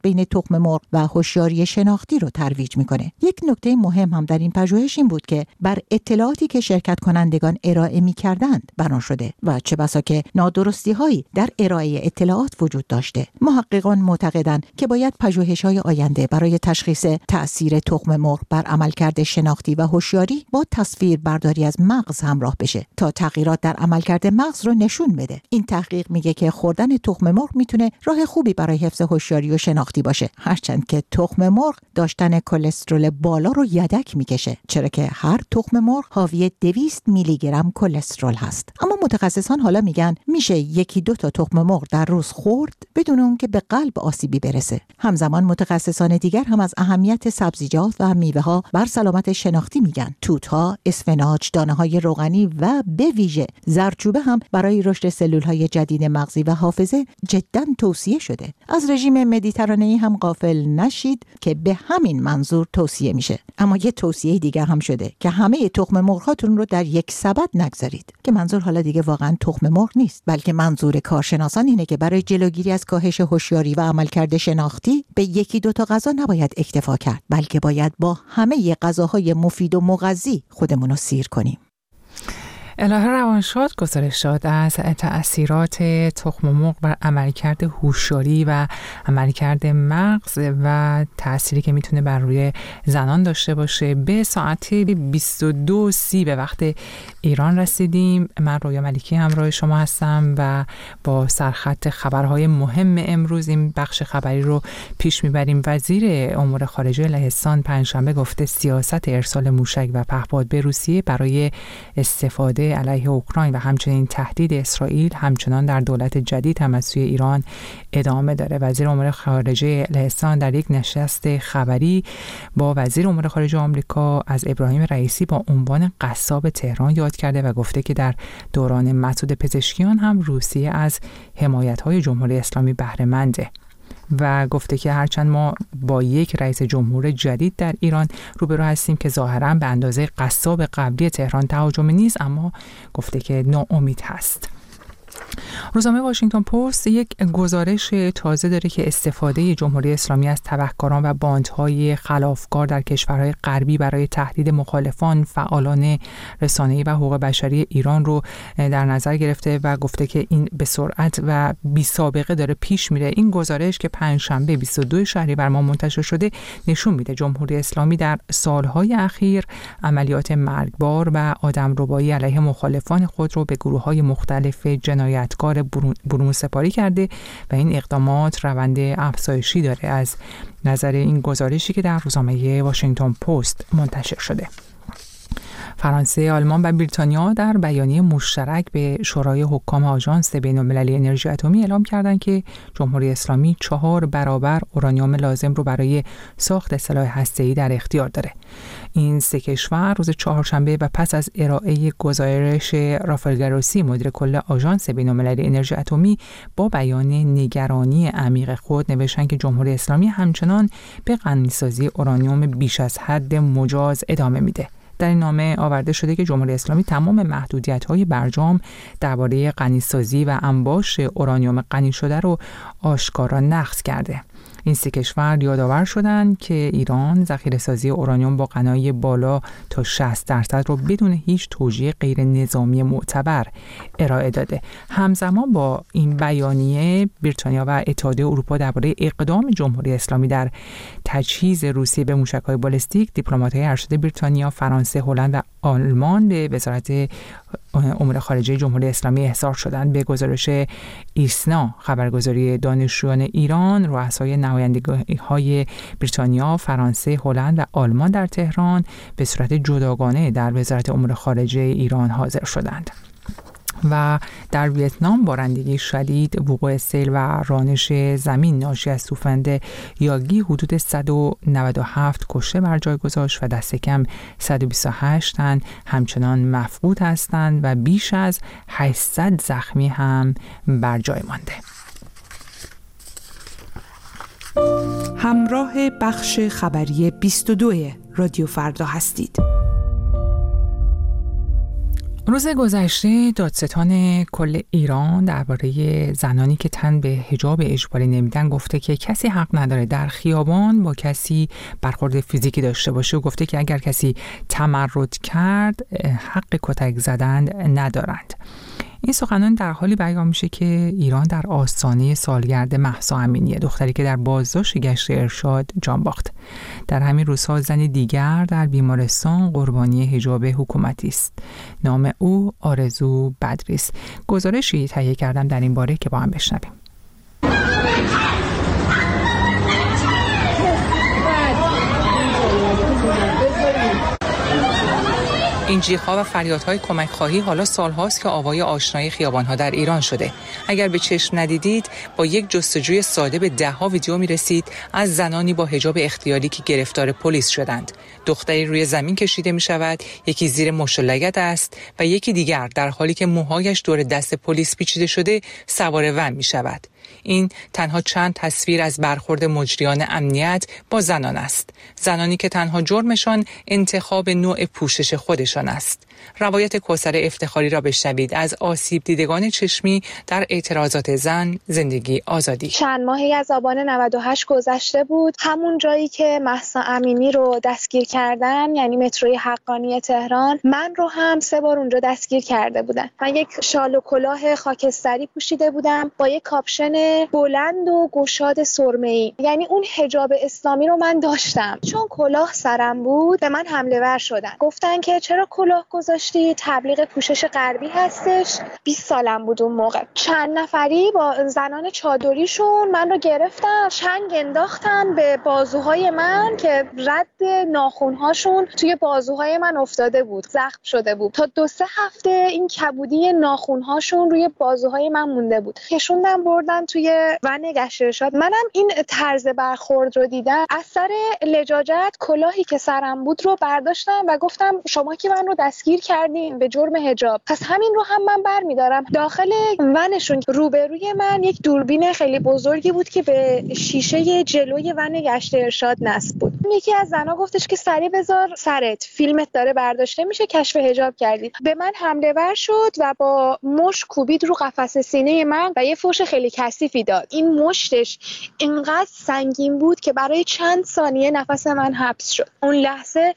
بین تخم مرغ و هوشیاری شناختی رو ترویج میکنه. یک نکته مهم هم در این پژوهش این بود که بر اطلاعاتی که شرکت کنندگان ارائه میکردند بنا شده و چه بسا که نادرستی‌هایی در ارائه اطلاعات وجود داشته. محققان معتقدند که باید پژوهش‌های آینده برای تشخیص تأثیر تخم مرغ بر عملکرد شناختی و هوشیاری با تصویر برداری از مغز همراه بشه تا تغییرات در عملکرد مغز رو نشون بده. این تحقیق میگه که خوردن تخم مرغ میتونه راه خوبی برای حفظ هوشیاری و شناختی باشه، هرچند که تخم مرغ داشتن کلسترول بالا رو یدک میکشه، چرا که هر تخم مرغ حاوی 200 میلی گرم کلسترول هست. اما متخصصان حالا میگن میشه 1-2 تا تخم مرغ در روز خورد بدون اون که به قلب آسیبی برسه. همزمان متخصصان دیگر هم از اهمیت سبزیجات و میوه‌ها بر سلامت شناختی میگن. توت‌ها، اسفناج، دانه‌های روغنی و به ویژه زردچوبه هم برای رشد سلول‌های جدید مغزی و حافظه جداً توصیه شده. از رژیم مدیترانه‌ای هم غافل نشید که به همین منظور توصیه میشه. اما یه توصیه دیگه هم شده که همه تخم مرغ‌هاتون رو در یک سبد نگذارید، که منظور حالا دیگه واقعاً تخم مرغ نیست، بلکه منظور کارشناسان اینه که برای جلوگیری از کاهش هوشیاری و عملکرد شناختی به 1-2 تا غذا نباید اکتفا کرد، بلکه باید با همه غذاهای مفید و مغذی خودمون رو سیر کنیم. الهه روانشاد گزارش داد از تأثیرات تخم مرغ بر عملکرد هوشیاری و عملکرد مغز و تأثیری که میتونه بر روی زنان داشته باشه. به ساعت 22:30 به وقت ایران رسیدیم. من رویا ملیکی همراه شما هستم و با سرخط خبرهای مهم امروز این بخش خبری رو پیش میبریم. وزیر امور خارجه لهستان پنجشنبه گفته سیاست ارسال موشک و پهپاد به روسیه برای استفاده علیه اوکراین و همچنین تهدید اسرائیل همچنان در دولت جدید هم از سوی ایران ادامه داره. وزیر امور خارجه لهستان در یک نشست خبری با وزیر امور خارجه آمریکا از ابراهیم رئیسی با عنوان قصاب تهران یاد کرده و گفته که در دوران مسعود پزشکیان هم روسیه از حمایت‌های جمهوری اسلامی بهره منده و گفته که هرچند ما با یک رئیس جمهور جدید در ایران روبرو هستیم که ظاهراً به اندازه قصاب قبلی تهران تهاجمی نیست، اما گفته که ناامید هست. روزنامه واشنگتن پست یک گزارش تازه داره که استفاده جمهوری اسلامی از تبهکاران و باندهای خلافکار در کشورهای غربی برای تهدید مخالفان، فعالان رسانه‌ای و حقوق بشری ایران رو در نظر گرفته و گفته که این به سرعت و بی سابقه داره پیش میره. این گزارش که پنجشنبه 22 شهریور ماه منتشر شده نشون میده جمهوری اسلامی در سالهای اخیر عملیات مرگبار و آدمربایی علیه مخالفان خود رو به گروه‌های مختلف جنایتکار برون سپاری کرده و این اقدامات روند افزایشی داره از نظر این گزارشی که در روزنامه واشنگتن پست منتشر شده. فرانسه، آلمان و بریتانیا در بیانیه مشترک به شورای حکام آژانس بین‌المللی انرژی اتمی اعلام کردند که جمهوری اسلامی 4 برابر اورانیوم لازم رو برای ساخت سلاح هسته‌ای در اختیار داره. این سه کشور روز چهارشنبه و پس از ارائه گزارش رافائل گروسی مدیر کل آژانس بین‌المللی انرژی اتمی با بیان نگرانی عمیق خود نوشتند که جمهوری اسلامی همچنان به غنی‌سازی اورانیوم بیش از حد مجاز ادامه میده. در این نامه آورده شده که جمهوری اسلامی تمام محدودیت‌های برجام درباره غنی‌سازی و انباش اورانیوم غنی شده رو آشکارا نقض کرده. این سه کشور یادآور شدند که ایران ذخیره‌سازی اورانیوم با غنایی بالا تا 60% رو بدون هیچ توجیه غیر نظامی معتبر ارائه داده. همزمان با این بیانیه بریتانیا و اتحادیه اروپا درباره اقدام جمهوری اسلامی در تجهیز روسیه به موشک‌های بالستیک، دیپلمات‌های ارشد بریتانیا، فرانسه، هلند و آلمان به وزارت امور خارجه جمهوری اسلامی احضار شدند. به گزارش ایسنا خبرگزاری دانشجویان ایران، رؤسای نمایندگی‌های بریتانیا، فرانسه، هلند و آلمان در تهران به صورت جداگانه در وزارت امور خارجه ایران حاضر شدند. و در ویتنام بارندگی شدید، وقوع سیل و رانش زمین ناشی از طوفان یاگی حدود 197 کشته بر جای گذاشت و دست کم 128 تن همچنان مفقود هستند و بیش از 800 زخمی هم بر جای مانده. همراه بخش خبری 22 رادیو فردا هستید. روز گذشته دادستان کل ایران درباره زنانی که تن به حجاب اجباری نمیدن گفته که کسی حق نداره در خیابان با کسی برخورد فیزیکی داشته باشه و گفته که اگر کسی تمرد کرد حق کتک زدن ندارند. این سخنان در حالی بیان میشه که ایران در آستانه سالگرد مهسا امینی، دختری که در بازداشت گشت ارشاد جان باخت. در همین روزها زنی دیگر در بیمارستان قربانی حجاب حکومتی است. نام او آرزو بدری است. گزارشی تهیه کردم در این باره که با هم بشنویم. این جیغ‌ها و فریادهای کمک خواهی حالا سال‌هاست که آوای آشنای خیابان‌ها در ایران شده. اگر به چشم ندیدید، با یک جستجوی ساده به ده‌ها ویدیو می‌رسید از زنانی با حجاب اختیاری که گرفتار پلیس شدند. دختری روی زمین کشیده می‌شود، یکی زیر مشت و لگد است و یکی دیگر در حالی که موهایش دور دست پلیس پیچیده شده سوار ون می‌شود. این تنها چند تصویر از برخورد مجریان امنیت با زنان است. زنانی که تنها جرمشان انتخاب نوع پوشش خودشان است. روایت کوثر افتخاری را بشنوید از آسیب دیدگان چشمی در اعتراضات زن زندگی آزادی. چند ماهی از آبان 98 گذشته بود، همون جایی که مهسا امینی رو دستگیر کردن، یعنی متروی حقانی تهران، من رو هم 3 بار اونجا دستگیر کرده بودن. من یک شال و کلاه خاکستری پوشیده بودم با یک کاپشن بلند و گشاد سرمه‌ای، یعنی اون حجاب اسلامی رو من داشتم. چون کلاه سرم بود به من حمله ور شدن. گفتن که چرا کلاه گذاشتی؟ تبلیغ پوشش غربی هستش. 20 سالم بود اون موقع. چند نفری با زنان چادریشون من رو گرفتن، چنگ انداختن به بازوهای من که رد ناخن‌هاشون توی بازوهای من افتاده بود، زخم شده بود. تا 2-3 هفته این کبودی ناخن‌هاشون روی بازوهای من مونده بود. کشوندن بردن توی ون گشت ارشاد. منم این طرز برخورد رو دیدم، از سر لجاجت کلاهی که سرم بود رو برداشتم و گفتم شما که من رو دستگیر کردین به جرم حجاب، پس همین رو هم من برمی‌دارم. داخل ونشون روبروی من یک دوربین خیلی بزرگی بود که به شیشه جلوی ون گشت ارشاد نصب بود. یکی از زنا گفتش که سریع بذار سرت، فیلمت داره برداشته میشه، کشف حجاب کردی. به من حمله ور شد و با مشت کوبید رو قفس سینه من و یه فوش خیلی کثیفی داد. این مشتش اینقدر سنگین بود که برای چند ثانیه نفس من حبس شد. اون لحظه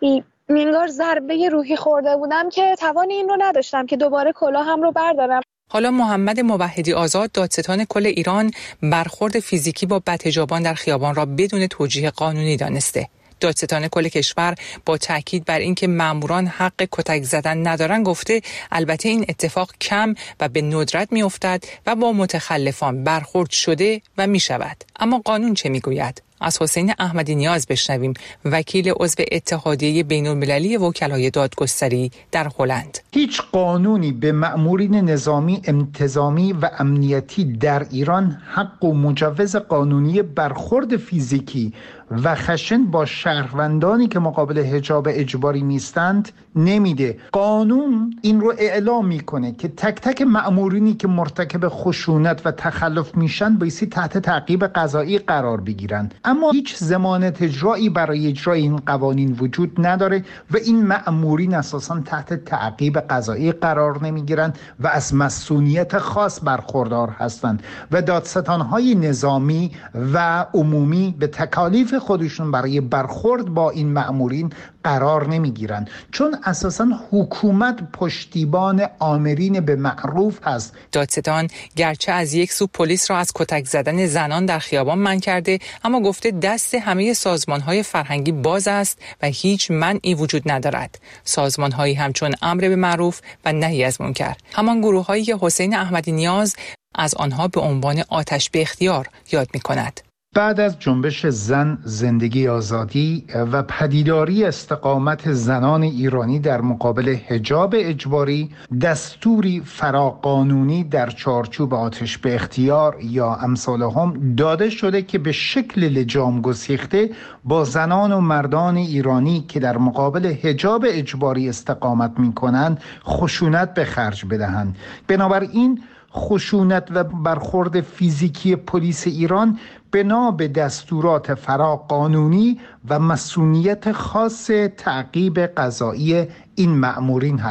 انگار ضربه روحی خورده بودم که توان این رو نداشتم که دوباره کلاهم رو بردارم. حالا محمد موحدی آزاد، دادستان کل ایران، برخورد فیزیکی با بدحجابان در خیابان را بدون توجیه قانونی دانسته. دادستان کل کشور با تاکید بر اینکه ماموران حق کتک زدن ندارن گفته البته این اتفاق کم و به ندرت میافتد و با متخلفان برخورد شده و می شود. اما قانون چه میگوید؟ از حسین احمدی نیاز بشنویم، وکیل عضو اتحادیه بین‌المللی وکلای دادگستری در هلند. هیچ قانونی به مأمورین نظامی، انتظامی و امنیتی در ایران حق و مجوز قانونی برخورد فیزیکی و خشن با شهروندانی که مقابل حجاب اجباری نیستند نمیده. قانون این رو اعلام میکنه که تک تک مأمورینی که مرتکب خشونت و تخلف میشن بایستی تحت تعقیب قضایی قرار بگیرن. اما هیچ ضمانت اجرایی برای اجرای این قوانین وجود نداره و این مأمورین اساساً تحت تعقیب قضایی قرار نمیگیرن و از مسئولیت خاص برخوردار هستند و دادستانهای نظامی و عمومی به تکالیف خودشون برای برخورد با این مأمورین قرار نمیگیرن، چون اساساً حکومت پشتیبان آمرین به معروف هست. دادستان گرچه از یک سو پلیس را از کتک زدن زنان در خیابان منع کرده، اما گفته دست همه سازمان‌های فرهنگی باز است و هیچ منعی وجود ندارد. سازمان‌هایی همچون امر به معروف و نهی از منکر، همان گروه‌هایی که حسین احمدی نیاز از آنها به عنوان آتش به اختیار یاد می‌کند. بعد از جنبش زن زندگی آزادی و پدیداری استقامت زنان ایرانی در مقابل حجاب اجباری، دستوری فراقانونی در چارچوب آتش به اختیار یا امثال هم داده شده که به شکل لجام گسیخته با زنان و مردان ایرانی که در مقابل حجاب اجباری استقامت می کنند خشونت به خرج بدهند. بنابراین خشونت و برخورد فیزیکی پلیس ایران بنا به دستورات فراقانونی و مسئولیت خاص تعقیب قضایی این مأمورین هست.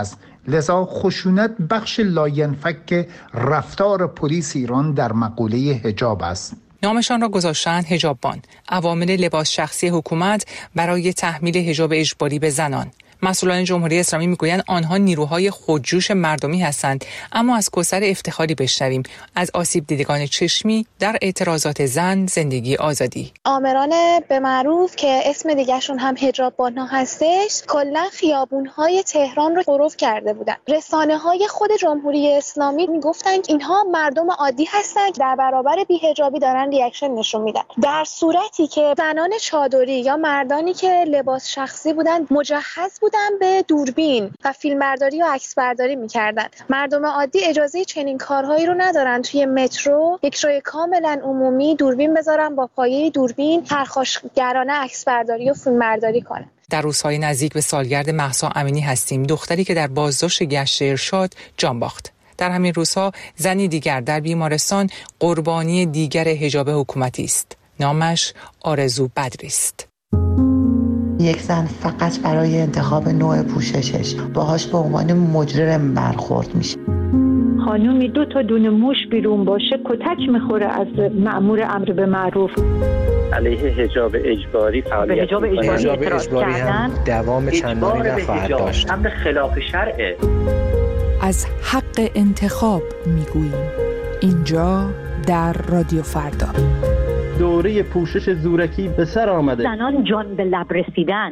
لذا خشونت بخش لاینفک رفتار پلیس ایران در مقوله حجاب است. نامشان را گذاشتند حجاببان، عوامل لباس شخصی حکومت برای تحمیل حجاب اجباری به زنان. مسئولان جمهوری اسلامی میگویند آنها نیروهای خودجوش مردمی هستند، اما از کوثر افتخاری بشنویم از آسیب دیدگان چشمی در اعتراضات زن زندگی آزادی. آمران به معروف که اسم دیگهشون هم حجاب‌بان‌ها هستش، کلا خیابون‌های تهران رو غرف کرده بودن. رسانه‌های خود جمهوری اسلامی میگفتن که اینها مردم عادی هستن که در برابر بی‌حجابی دارن ریاکشن نشون میدن، در صورتی که زنان چادری یا مردانی که لباس شخصی بودن مجهز بودن به دوربین و فیلمبرداری و عکسبرداری میکردن. مردم عادی اجازه چنین کارهایی رو ندارن توی مترو یک جای کاملا عمومی دوربین بذارن، با پایه دوربین پرخاشگرانه عکسبرداری و فیلمبرداری کنن. در روزهای نزدیک به سالگرد مهسا امینی هستیم، دختری که در بازداشت گشت ارشاد جان باخت. در همین روزها زنی دیگر در بیمارستان قربانی دیگر حجاب حکومتی است. نامش آرزو بدری است. یک زن فقط برای انتخاب نوع پوششش باهاش به عنوان مجرم برخورد میشه. خانومی 2 تا دونه موش بیرون باشه کتک میخوره از مأمور امر به معروف. علیه حجاب اجباری فعالیت حجاب اجباری هم دوام چندانی نخواهد داشت. امر خلاف شرعه. از حق انتخاب میگوییم اینجا در رادیو فردا. دوره پوشش زورکی به سر آمده. زنان جان به لب رسیدن.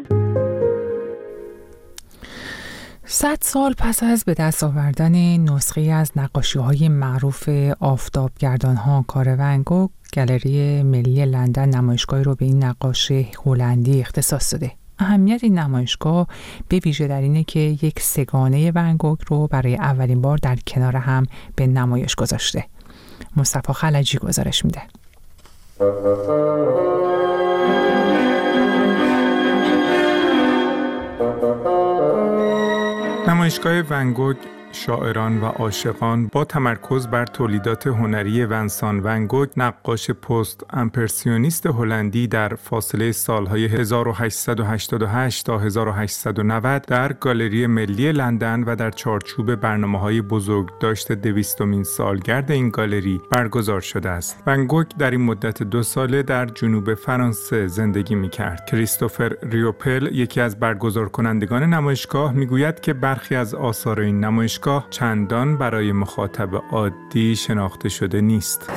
100 سال پس از به دست آوردن نسخه از نقاشی‌های معروف آفتابگردان‌ها کار ون گوگ، گالری ملی لندن نمایشگاهی رو به این نقاش هلندی اختصاص داده. اهمیت این نمایشگاه به ویژه در اینه که یک سگانه ون گوگ رو برای اولین بار در کنار هم به نمایش گذاشته. مصطفی خلجی گزارش میده. نمایشگاه ون گوگ شاعران و عاشقان با تمرکز بر تولیدات هنری ونسان ون گوگ، نقاش پست امپرسیونیست هلندی، در فاصله سالهای 1888 تا 1890 در گالری ملی لندن و در چارچوب برنامه‌های بزرگداشت 200مین سالگرد این گالری برگزار شده است. ون گوگ در این مدت 2 ساله در جنوب فرانسه زندگی می‌کرد. کریستوفر ریوپل، یکی از برگزار کنندگان نمایشگاه، می‌گوید که برخی از آثار این نمایشگاه چندان برای مخاطب عادی شناخته شده نیست.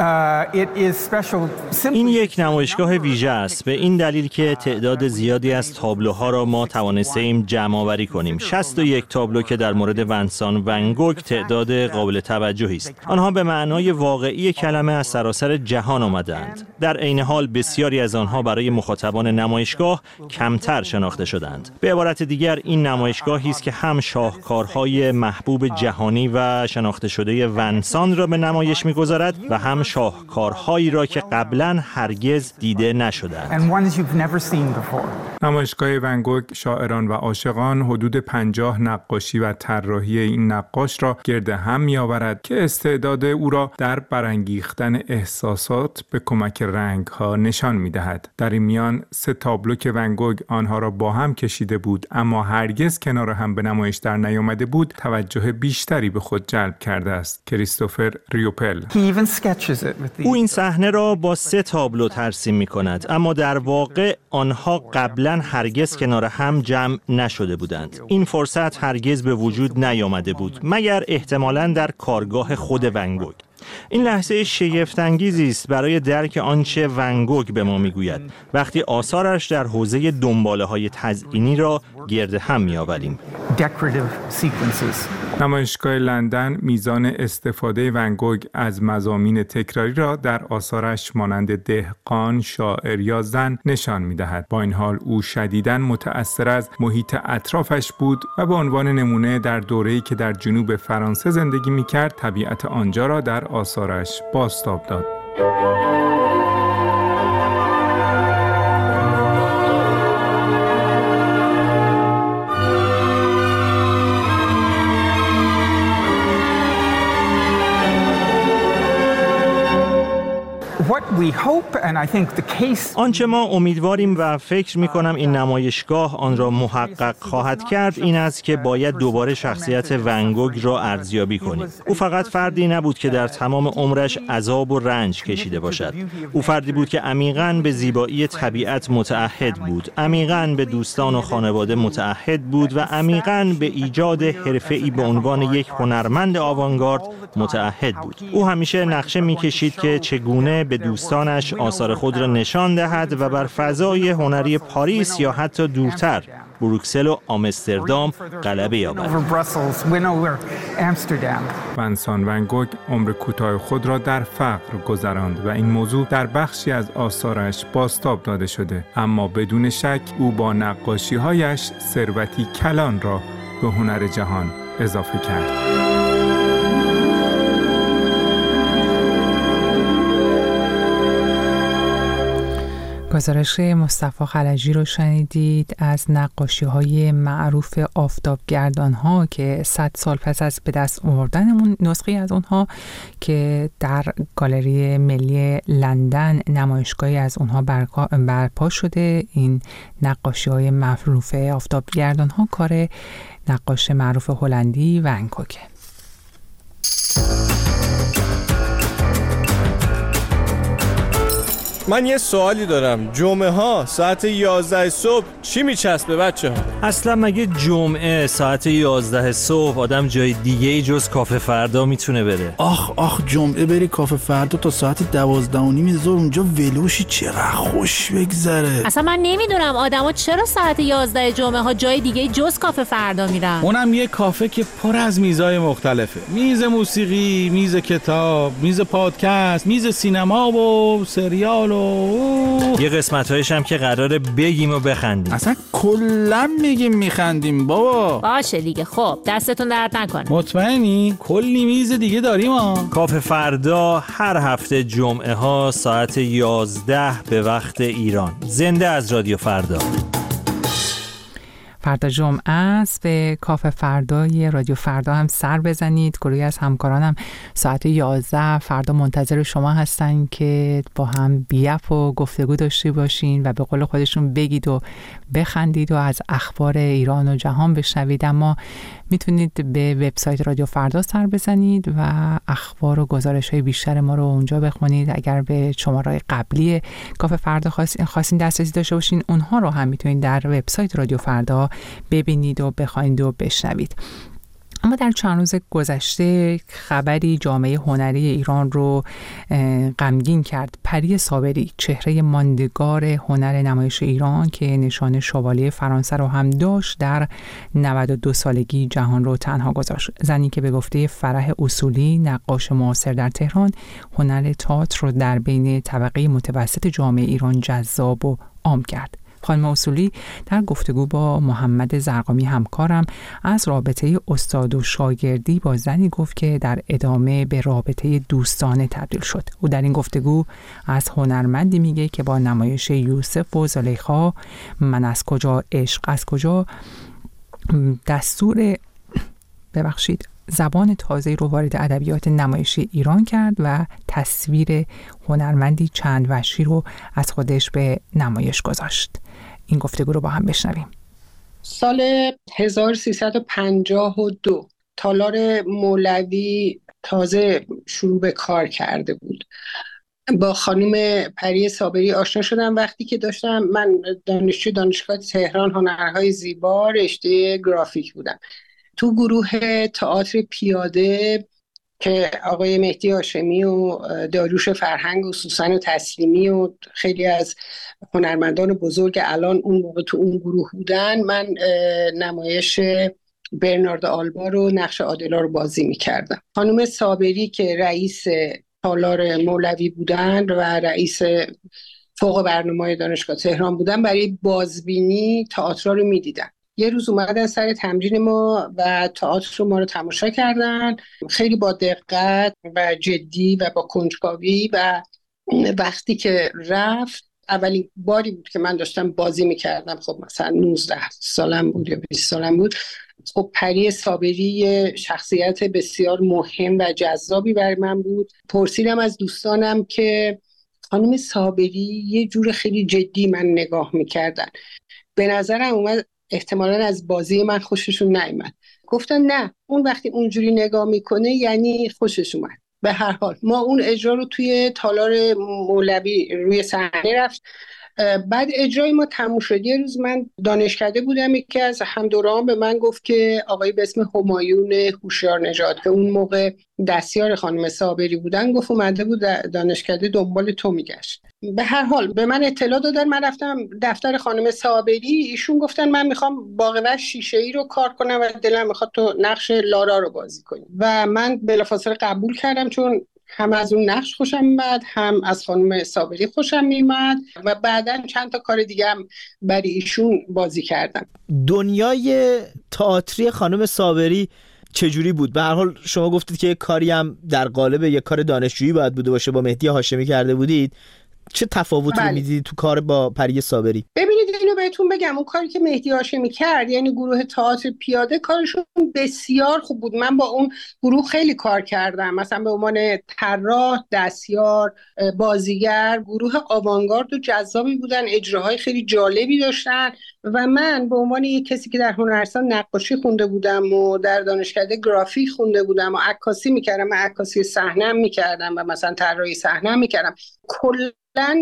این یک نمایشگاه ویژه است، به این دلیل که تعداد زیادی از تابلوها را ما توانستیم جمع آوری کنیم. 61 تابلو که در مورد ونسان ون گوگ تعداد قابل توجهی است. آنها به معنای واقعی کلمه از سراسر جهان آمدند. در عین حال بسیاری از آنها برای مخاطبان نمایشگاه کمتر شناخته شدند. به عبارت دیگر این نمایشگاهی است که هم شاهکارهای محبوب جهانی و شناخته شده ونسان را به نمایش می‌گذارد و هم شاهکارهایی را که قبلا هرگز دیده نشدند. نمایشگاه ون گوگ شاعران و عاشقان حدود 50 نقاشی و طراحی این نقاش را گرد هم می‌آورد که استعداد او را در برانگیختن احساسات به کمک رنگ‌ها نشان می‌دهد. در این میان 3 تابلو که ون گوگ آنها را با هم کشیده بود اما هرگز کنار هم به نمایش در نیامده بود، توجه بیشتری به خود جلب کرده است. کریستوفر ریوپل: او این صحنه را با 3 تابلو ترسیم می‌کند، اما در واقع آنها قبلا هرگز کنار هم جمع نشده بودند. این فرصت هرگز به وجود نیامده بود مگر احتمالاً در کارگاه خود ون گوگ. این لحظه شگفت‌انگیزی است برای درک آنچه ون گوگ به ما میگوید وقتی آثارش در حوزه دنباله‌های تزئینی را گرد هم می‌آوریم. نمایشگاه لندن میزان استفاده ون گوگ از مضامین تکراری را در آثارش مانند دهقان، شاعر یا زن نشان می‌دهد. با این حال او شدیداً متأثر از محیط اطرافش بود و به عنوان نمونه در دوره‌ای که در جنوب فرانسه زندگی می‌کرد، طبیعت آنجا را در آثارش بازتاب داد. آنچه ما امیدواریم و فکر می‌کنم این نمایشگاه آن را محقق خواهد کرد این است که باید دوباره شخصیت ون گوگ را ارزیابی کنیم. او فقط فردی نبود که در تمام عمرش عذاب و رنج کشیده باشد. او فردی بود که عمیقاً به زیبایی طبیعت متعهد بود، عمیقاً به دوستان و خانواده متعهد بود و عمیقاً به ایجاد حرفه‌ای به عنوان یک هنرمند آوانگارد متعهد بود. او همیشه نقشه می‌کشید که چگونه به دوستانش آثار خود را نشان دهد و بر فضای هنری پاریس یا حتی دورتر بروکسل و آمستردام غلبه یابد. ونسان ون گوگ عمر کوتاه خود را در فقر گذراند و این موضوع در بخشی از آثارش بازتاب داده شده، اما بدون شک او با نقاشی‌هایش ثروتی کلان را به هنر جهان اضافه کرد. گزارش مصطفی خلجی رو شنیدید از نقاشی‌های معروف آفتابگردان‌ها که 100 سال پس از به دست آوردن نسخه از اونها که در گالری ملی لندن نمایشگاهی از اونها برپا شده. این نقاشی‌های معروف آفتابگردان‌ها کار نقاش معروف هلندی ون گوگ. من یه سوالی دارم. جمعه ها ساعت 11 صبح چی میچسبه بچه ها؟ اصلا مگه جمعه ساعت 11 صبح آدم جای دیگه جز کافه فردا میتونه بره؟ آخ جمعه بری کافه فردا تا ساعت 12:30 ظهر اونجا ولوشی چقدر خوش بگذره. اصلا من نمیدونم آدما چرا ساعت 11 جمعه ها جای دیگه جز کافه فردا میرن. اونم یه کافه که پر از میزای مختلفه. میز موسیقی، میز کتاب، میز پادکست، میز سینما و سریال و یه قسمت‌هایش هم که قراره بگیم و بخندیم. اصلا کلا میگیم میخندیم بابا. باشه دیگه. خب دستتون درد نکنه. مطمئنی؟ کلی میز دیگه داریم ها. کافه فردا هر هفته جمعه ها ساعت 11 به وقت ایران. زنده از رادیو فردا. فردا جمعه است. به کافه فردای رادیو فردا هم سر بزنید. گروهی از همکارانم ساعت 11 فردا منتظر شما هستن که با هم بی‌اپ و گفتگو داشته باشین و به قول خودشون بگید و بخندید و از اخبار ایران و جهان بشنوید. اما میتونید به وبسایت رادیو فردا سر بزنید و اخبار و گزارش‌های بیشتر ما رو اونجا بخونید. اگر به شماره‌های قبلی کافه فردا خواستین دسترسی داشته باشین، اونها رو هم میتونید در وبسایت رادیو فردا ببینید و بخواید و بشنوید. اما در چند روز گذشته خبری جامعه هنری ایران رو غمگین کرد. پری صابری، چهره ماندگار هنر نمایش ایران که نشان شوالیه فرانسه رو هم داشت، در 92 سالگی جهان رو تنها گذاشت. زنی که به گفته فرح اصولی، نقاش معاصر در تهران، هنر تئاتر رو در بین طبقه متوسط جامعه ایران جذاب و عام کرد. خانم اصولی در گفتگو با محمد زرقامی همکارم از رابطه استاد و شاگردی با زنی گفت که در ادامه به رابطه دوستانه تبدیل شد. او در این گفتگو از هنرمندی میگه که با نمایش یوسف و زلیخا، من از کجا عشق از کجا، زبان تازه‌ای رو وارد ادبیات نمایشی ایران کرد و تصویر هنرمندی چند وجهی رو از خودش به نمایش گذاشت. این گفتگو رو با هم بشنویم. سال 1352 تالار مولوی تازه شروع به کار کرده بود. با خانم پری صابری آشنا شدم وقتی که من دانشجو دانشگاه تهران هنرهای زیبا رشته گرافیک بودم. تو گروه تئاتر پیاده که آقای مهدی هاشمی و داریوش فرهنگ و سوسن تسلیمی و خیلی از هنرمندان بزرگ الان اون موقع تو اون گروه بودن، من نمایش برنارد آلبا رو، نقش عادلا رو بازی میکردم. خانم صابری که رئیس تالار مولوی بودن و رئیس فوق برنامه‌های دانشگاه تهران بودن، برای بازبینی تئاتر رو میدیدن. یه روز اومدن سر تمرین ما و تئاتر ما رو تماشا کردن، خیلی با دقت و جدی و با کنجکاوی. و وقتی که رفت، اولین باری بود که من داشتم بازی میکردم. خب مثلا 19 سالم بود یا 20 سالم بود. خب پری صابری شخصیت بسیار مهم و جذابی برای من بود. پرسیدم از دوستانم که خانم صابری یه جور خیلی جدی من نگاه میکردن. به نظرم اومد احتمالاً از بازی من خوششون نیامد. گفتن نه، اون وقتی اونجوری نگاه میکنه یعنی خوشش اومد. به هر حال ما اون اجرا رو توی تالار مولوی روی صحنه رفت. بعد اجرای ما تموم شد، یه روز من دانشکده بودم، یکی از همدوران به من گفت که آقای به اسم همایون هوشیار نژاد که اون موقع دستیار خانم صابری بودن، گفت اومده بود دانشکده دنبال تو میگشت. به هر حال به من اطلاع دادن، من رفتم دفتر خانم صابری، ایشون گفتن من میخوام باغ وحش شیشه‌ای رو کار کنم و دلم میخواد تو نقش لارا رو بازی کنی و من بلافاصله قبول کردم، چون هم از اون نقش خوشم میاد، هم از خانم صابری خوشم میاد و بعداً چند تا کار دیگه هم برای ایشون بازی کردم. دنیای تئاتری خانم صابری چجوری بود؟ به هر حال شما گفتید که یک کاری هم در قالب یک کار دانشجویی باید بوده باشه، با مهدی هاشمی کرده بودید. چه تفاوتی رو می‌دیدید تو کار با پری صابری؟ ببینید اینو بهتون بگم، اون کاری که مهدی هاشمی کرد، یعنی گروه تئاتر پیاده، کارشون بسیار خوب بود. من با اون گروه خیلی کار کردم، مثلا به عنوان طراح، دستیار، بازیگر. گروه آوانگارد و جذابی بودن، اجراهای خیلی جالبی داشتن و من به عنوان یک کسی که در هنرستان نقاشی خونده بودم و در دانشکده گرافیک خونده بودم و عکاسی می‌کردم، من عکاسی صحنه می‌کردم و مثلا طراحی صحنه می‌کردم، کلا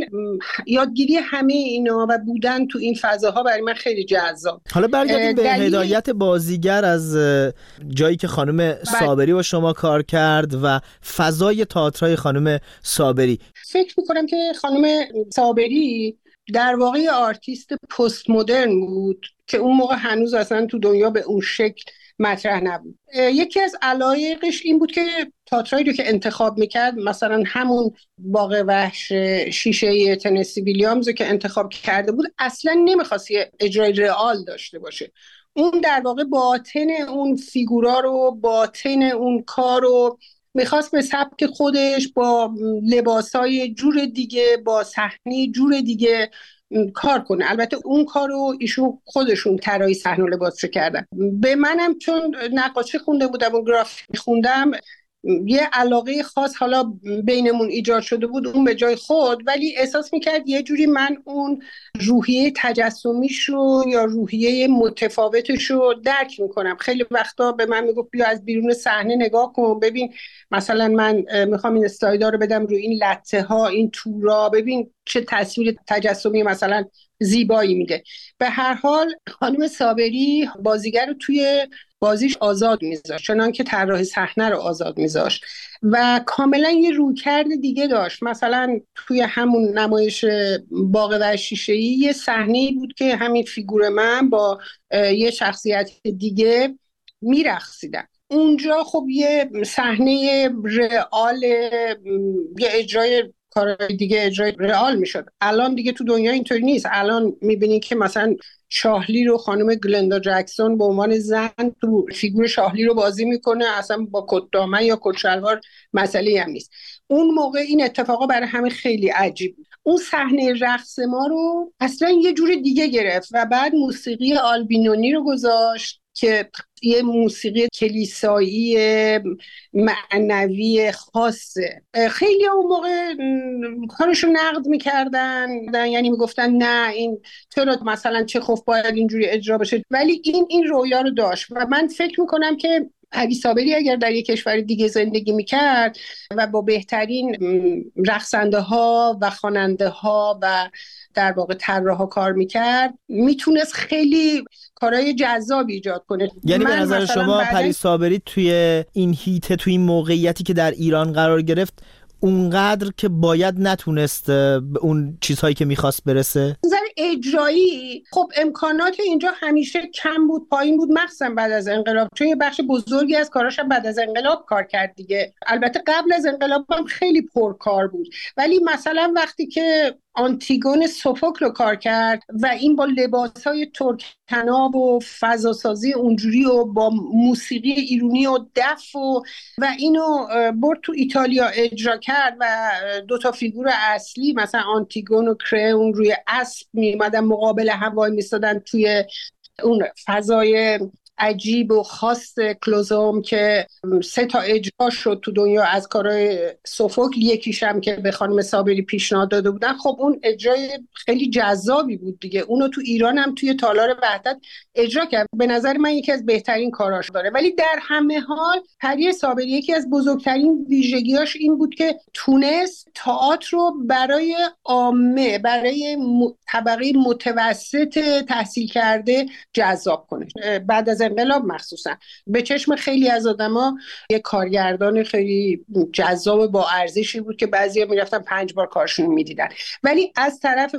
یادگیری همه اینا و بودن تو این فضاها برای من خیلی جذاب. حالا برگردیم به هدایت بازیگر از جایی که خانم صابری با شما کار کرد و فضای تئاترای خانم صابری. فکر میکنم که خانم صابری در واقع آرتیست پست مدرن بود که اون موقع هنوز اصلا تو دنیا به اون شکل مطرح نبود. یکی از علایقش این بود که تئاترایی رو که انتخاب میکرد، مثلا همون باغ وحش شیشه‌ای تنسی ویلیامز که انتخاب کرده بود، اصلا نمیخواست یه اجرای رئال داشته باشه. اون در واقع باطن اون فیگورا رو، باطن اون کار رو میخواست به سبک خودش، با لباسای جور دیگه، با صحنه جور دیگه کار کنه. البته اون کارو ایشون خودشون طراحی صحنه و لباسش کردن. به منم چون نقاشی خونده بودم و گرافیک خوندم، یه علاقه خاص حالا بینمون ایجاد شده بود، اون به جای خود، ولی احساس میکرد یه جوری من اون روحیه تجسمیش رو یا روحیه متفاوتش رو درک میکنم. خیلی وقتا به من میگفت بیا از بیرون صحنه نگاه کن، ببین مثلا من میخوام این استایلا رو بدم روی این لته ها، این تورا، ببین چه تصویر تجسمی مثلا زیبایی میده. به هر حال خانم صابری بازیگر رو توی بازیش آزاد میذاشت، چنان که طراح صحنه رو آزاد میذاشت و کاملا یه رویکرد دیگه داشت. مثلا توی همون نمایش باغ وحش شیشه‌ای یه صحنه‌ای بود که همین فیگور من با یه شخصیت دیگه میرقصیدن. اونجا خب یه صحنه رئال، یه اجرای کارهای دیگه اجرای رئال میشد. الان دیگه تو دنیا اینطوری نیست. الان میبینی که مثلا شاهلی رو خانم گلندا جکسون به عنوان زن تو فیگور شاهلی رو بازی میکنه، اصلا با کت دامن یا کت شلوار مسئله هم نیست. اون موقع این اتفاقا برای همه خیلی عجیب. اون صحنه رقص ما رو اصلا یه جور دیگه گرفت و بعد موسیقی آلبینونی رو گذاشت که یه موسیقی کلیسایی معنوی خاصه. خیلی اون موقع کارشو نقد میکردن، یعنی میگفتن نه این چرا مثلا چخوف باید اینجوری اجرا بشه، ولی این رویا رو داشت و من فکر میکنم که پری صابری اگر در یک کشور دیگه زندگی میکرد و با بهترین رقصنده ها و خواننده ها و در واقع طراحا کار میکرد، میتونست خیلی کارهای جذابی ایجاد کنه. یعنی به نظر شما پری صابری توی این هیته، توی این موقعیتی که در ایران قرار گرفت، اونقدر که باید نتونست به اون چیزهایی که میخواست برسه؟ نظر اجرایی خب امکانات اینجا همیشه کم بود، پایین بود، مخصوصا بعد از انقلاب، چون یه بخش بزرگی از کاراش بعد از انقلاب کار کرد دیگه. البته قبل از انقلاب هم خیلی پرکار بود، ولی مثلا وقتی که آنتیگون سوفوکل رو کار کرد و این با لباسهای ترک‌طناب و فضاسازی اونجوری و با موسیقی ایرانی و دف و اینو برد تو ایتالیا اجرا کرد و دوتا فیگور اصلی مثلا آنتیگون و کرئون روی اسب می‌اومدن مقابل هم وای می‌ایستادن توی اون فضای عجیب و خاص کلوزوم که 3 تا اجرا شد تو دنیا از کارهای سوفوکل، یکیشم که به خانم صابری پیشنهاد داده بودن. خب اون اجرای خیلی جذابی بود دیگه، اونو تو ایران هم توی تالار وحدت اجرا کرد. به نظر من یکی از بهترین کاراش داره. ولی در همه حال پری صابری یکی از بزرگترین ویژگیاش این بود که تونست تئاتر رو برای عامه، برای طبقه متوسط تحصیل کرده جذاب کنه. بعد از انقلاب مخصوصا به چشم خیلی از آدما یک کارگردان خیلی جذاب با ارزشی بود که بعضیا میرفتن 5 بار کارشون میدیدن. ولی از طرف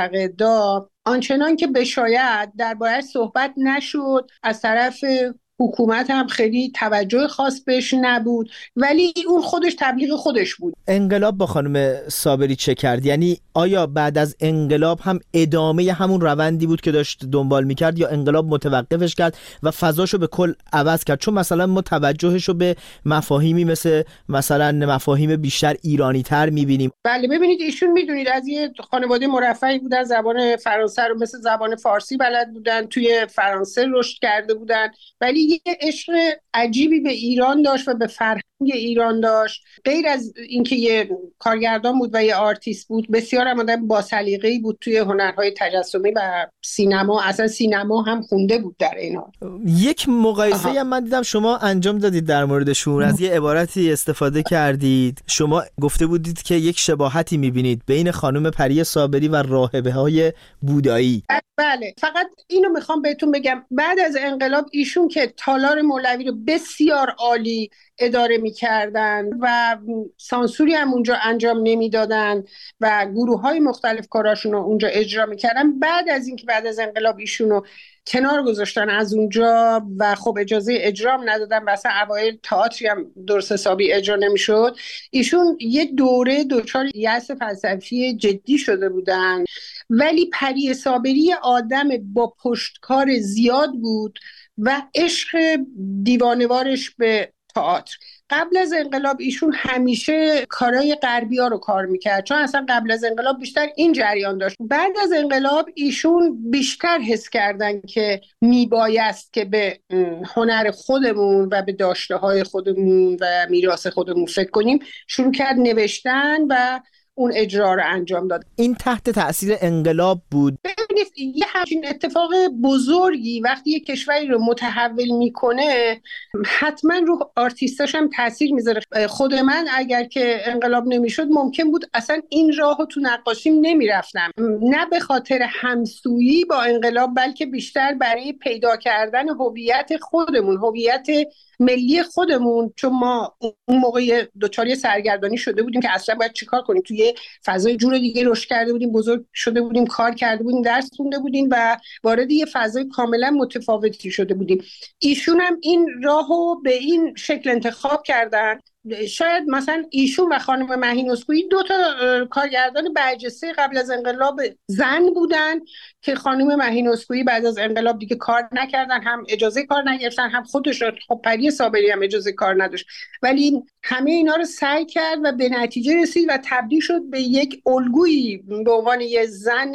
منتقدا آنچنان که بشاید درباره‌اش صحبت نشد، از طرف حکومت هم خیلی توجه خاص بهش نبود، ولی اون خودش تبلیغ خودش بود. انقلاب با خانم صابری چه کرد؟ یعنی آیا بعد از انقلاب هم ادامه همون روندی بود که داشت دنبال میکرد، یا انقلاب متوقفش کرد و فضاشو به کل عوض کرد؟ چون مثلا ما توجهشو به مفاهیمی مثلا مفاهیم بیشتر ایرانی تر میبینیم. بله ببینید، ایشون میدونید از یه خانواده مرفهی بودن، زبان فرانسه رو مثل زبان فارسی بلد بودن، توی فرانسه رشد کرده بودن، ولی یه عشق عجیبی به ایران داشت و به فرهنگ ایران داشت. غیر از اینکه یه کارگردان بود و یه آرتیست بود، بسیار هم آدم با سلیقه‌ای بود توی هنرهای تجسمی و سینما. اصلا سینما هم خونده بود در این حال. یک مقایسه هم من دیدم شما انجام دادید در موردشون، از یه عبارتی استفاده کردید. شما گفته بودید که یک شباهتی می‌بینید بین خانم پری صابری و راهبه‌های بودایی. بله، فقط اینو میخوام بهتون بگم، بعد از انقلاب ایشون که تالار مولوی رو بسیار عالی اداره میکردن و سانسوری هم اونجا انجام نمیدادن و گروه‌های مختلف کاراشون رو اونجا اجرا میکردن، بعد از اینکه بعد از انقلاب ایشون رو کنار گذاشتن از اونجا و خب اجازه اجرا هم ندادن و اصلا اوایل تئاتری هم درست حسابی اجرا نمیشد، ایشون یه دوره دچار یأس فلسفی جدی شده بودن. ولی پری صابری آدم با پشتکار زیاد بود و عشق دیوانوارش به تئاتر. قبل از انقلاب ایشون همیشه کارهای غربی ها رو کار میکرد، چون اصلا قبل از انقلاب بیشتر این جریان داشت. بعد از انقلاب ایشون بیشتر حس کردن که میبایست که به هنر خودمون و به داشته های خودمون و میراث خودمون فکر کنیم. شروع کرد نوشتن و اون اجرا رو انجام داد. این تحت تأثیر انقلاب بود. ببینید یه همچین اتفاق بزرگی وقتی یه کشوری رو متحول میکنه حتما رو آرتیستاش هم تاثیر میذاره. خود من اگر که انقلاب نمیشد ممکن بود اصلا این راهو تو نقاشیم نمیرفتم، نه به خاطر همسویی با انقلاب بلکه بیشتر برای پیدا کردن هویت خودمون، هویت ملی خودمون. چون ما اون موقع دوچاری سرگردانی شده بودیم که اصلا باید چیکار کنیم، توی فضای جور دیگه رشد کرده بودیم، بزرگ شده بودیم، کار کرده بودیم، درس خونده بودیم و وارد یه فضای کاملا متفاوتی شده بودیم. ایشون هم این راهو به این شکل انتخاب کردن. شاید مثلا ایشون و خانم مهین‌اسکویی 2 تا کارگردان برجسته قبل از انقلاب زن بودن که خانم مهین‌اسکویی بعد از انقلاب دیگه کار نکردن، هم اجازه کار نگرفتن، هم خودش. خب پری صابری هم اجازه کار نداشت، ولی همه اینا رو سعی کرد و به نتیجه رسید و تبدیل شد به یک الگویی به عنوان یه زن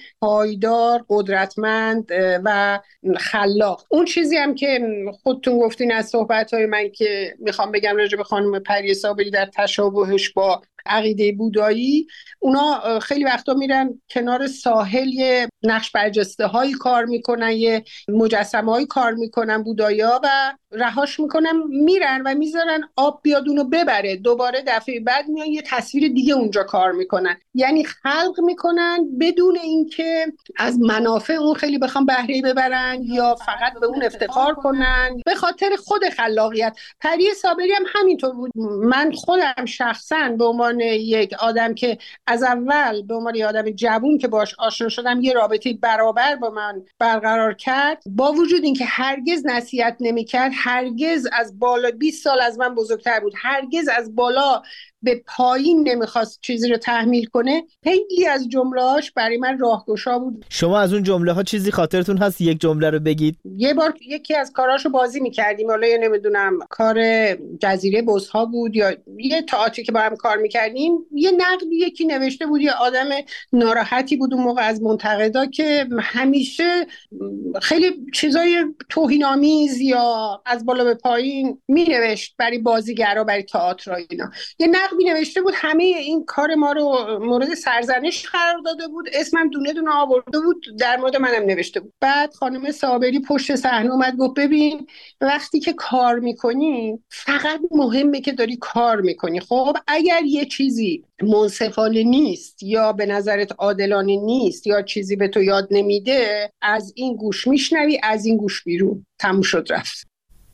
پایدار، قدرتمند و خلاق. اون چیزی هم که خودتون گفتین از صحبت‌های من که میخوام بگم راجع به خانم پری صابری در تشابهش با عقیده بودایی، اونا خیلی وقتا میرن کنار ساحل یه نقش برجسته هایی کار میکنن، یه مجسمه هایی کار میکنن بودایا و رهاش میکنن، میرن و میذارن آب بیاد اونو ببره، دوباره دفعه بعد میان یه تصویر دیگه اونجا کار میکنن. یعنی خلق میکنن بدون اینکه از منافع اون خیلی بخوام بهره ببرن یا فقط به اون افتخار کنن، به خاطر خود خلاقیت. پری صابری هم همینطور بود. من خودم شخصا به عنوان یک آدم که از اول به عنوان یک آدم جوون که باش آشنا شدم یه رابطه برابر با من برقرار کرد، با وجود اینکه هرگز نصیحت نمیکرد، هرگز از بالا 20 سال از من بزرگتر بود، هرگز از بالا به پایین نمیخواست چیزی رو تحمیل کنه، خیلی از جمله‌هاش برای من راهگشا بود. شما از اون جمله ها چیزی خاطرتون هست؟ یک جمله رو بگید. یه بار یکی از کاراشو بازی میکردیم، حالا یا نمیدونم کار جزیره بزها بود یا یه تئاتری که با هم کار میکردیم، یه نقدی یکی نوشته بود، یه آدم ناراحتی بود اون موقع از منتقدا که همیشه خیلی چیزای توهین‌آمیز یا از بالا به پایین مینوشت برای بازیگرا، برای تئاتر اینا. یه نقدی نوشته بود، همه این کار ما رو مورد سرزنش قرار داده بود، اسمم دونه دونه آورده بود، در مورد منم نوشته بود. بعد خانم صابری پشت صحنه اومد گفت ببین وقتی که کار میکنی فقط مهمه که داری کار میکنی. خب اگر یه چیزی منصفانه نیست یا به نظرت عادلانه نیست یا چیزی به تو یاد نمیده، از این گوش میشنوی، از این گوش بیرون، تموم شد رفت.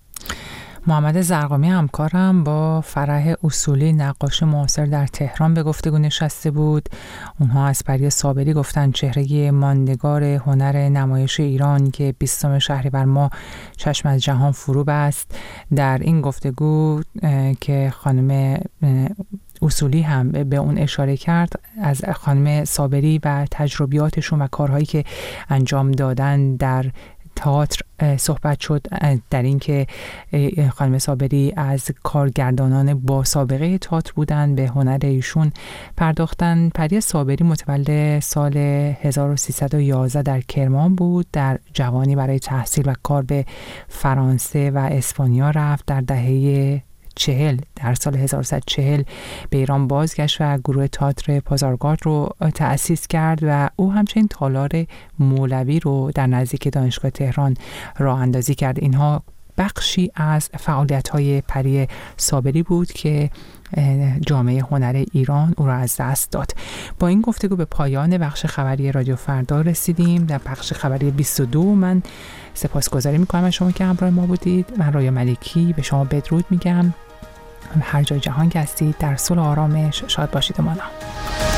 محمد زرقامی همکارم با فرح اصولی نقاش معاصر در تهران به گفتگو نشسته بود. اونها از پری صابری گفتن چهره ماندگار هنر نمایش ایران که 20 شهریور ماه چشم از جهان فرو بست. در این گفتگو که خانم اصولی هم به اون اشاره کرد، از خانم صابری و تجربیاتشون و کارهایی که انجام دادن در تئاتر صحبت شد، در این که خانم صابری از کارگردانان با سابقه تئاتر بودن، به هنر ایشون پرداختن. پری صابری متولد سال 1311 در کرمان بود. در جوانی برای تحصیل و کار به فرانسه و اسپانیا رفت. در دهه 40 در سال 1140 به ایران بازگشت و گروه تئاتر پازارگارد رو تأسیس کرد و او همچنین تالار مولوی رو در نزدیک دانشگاه تهران راه اندازی کرد. اینها بخشی از فعالیت‌های پری صابری بود که جامعه هنر ایران او را از دست داد. با این گفتگو به پایان بخش خبری رادیو فردا رسیدیم. در بخش خبری 22 من سپاسگزاری میکنم از شما که همراه ما بودید. من ریا ملکی به شما بدرود میگم. هر جای جهان که هستید در صلح و آرامش شاد باشید و مانا.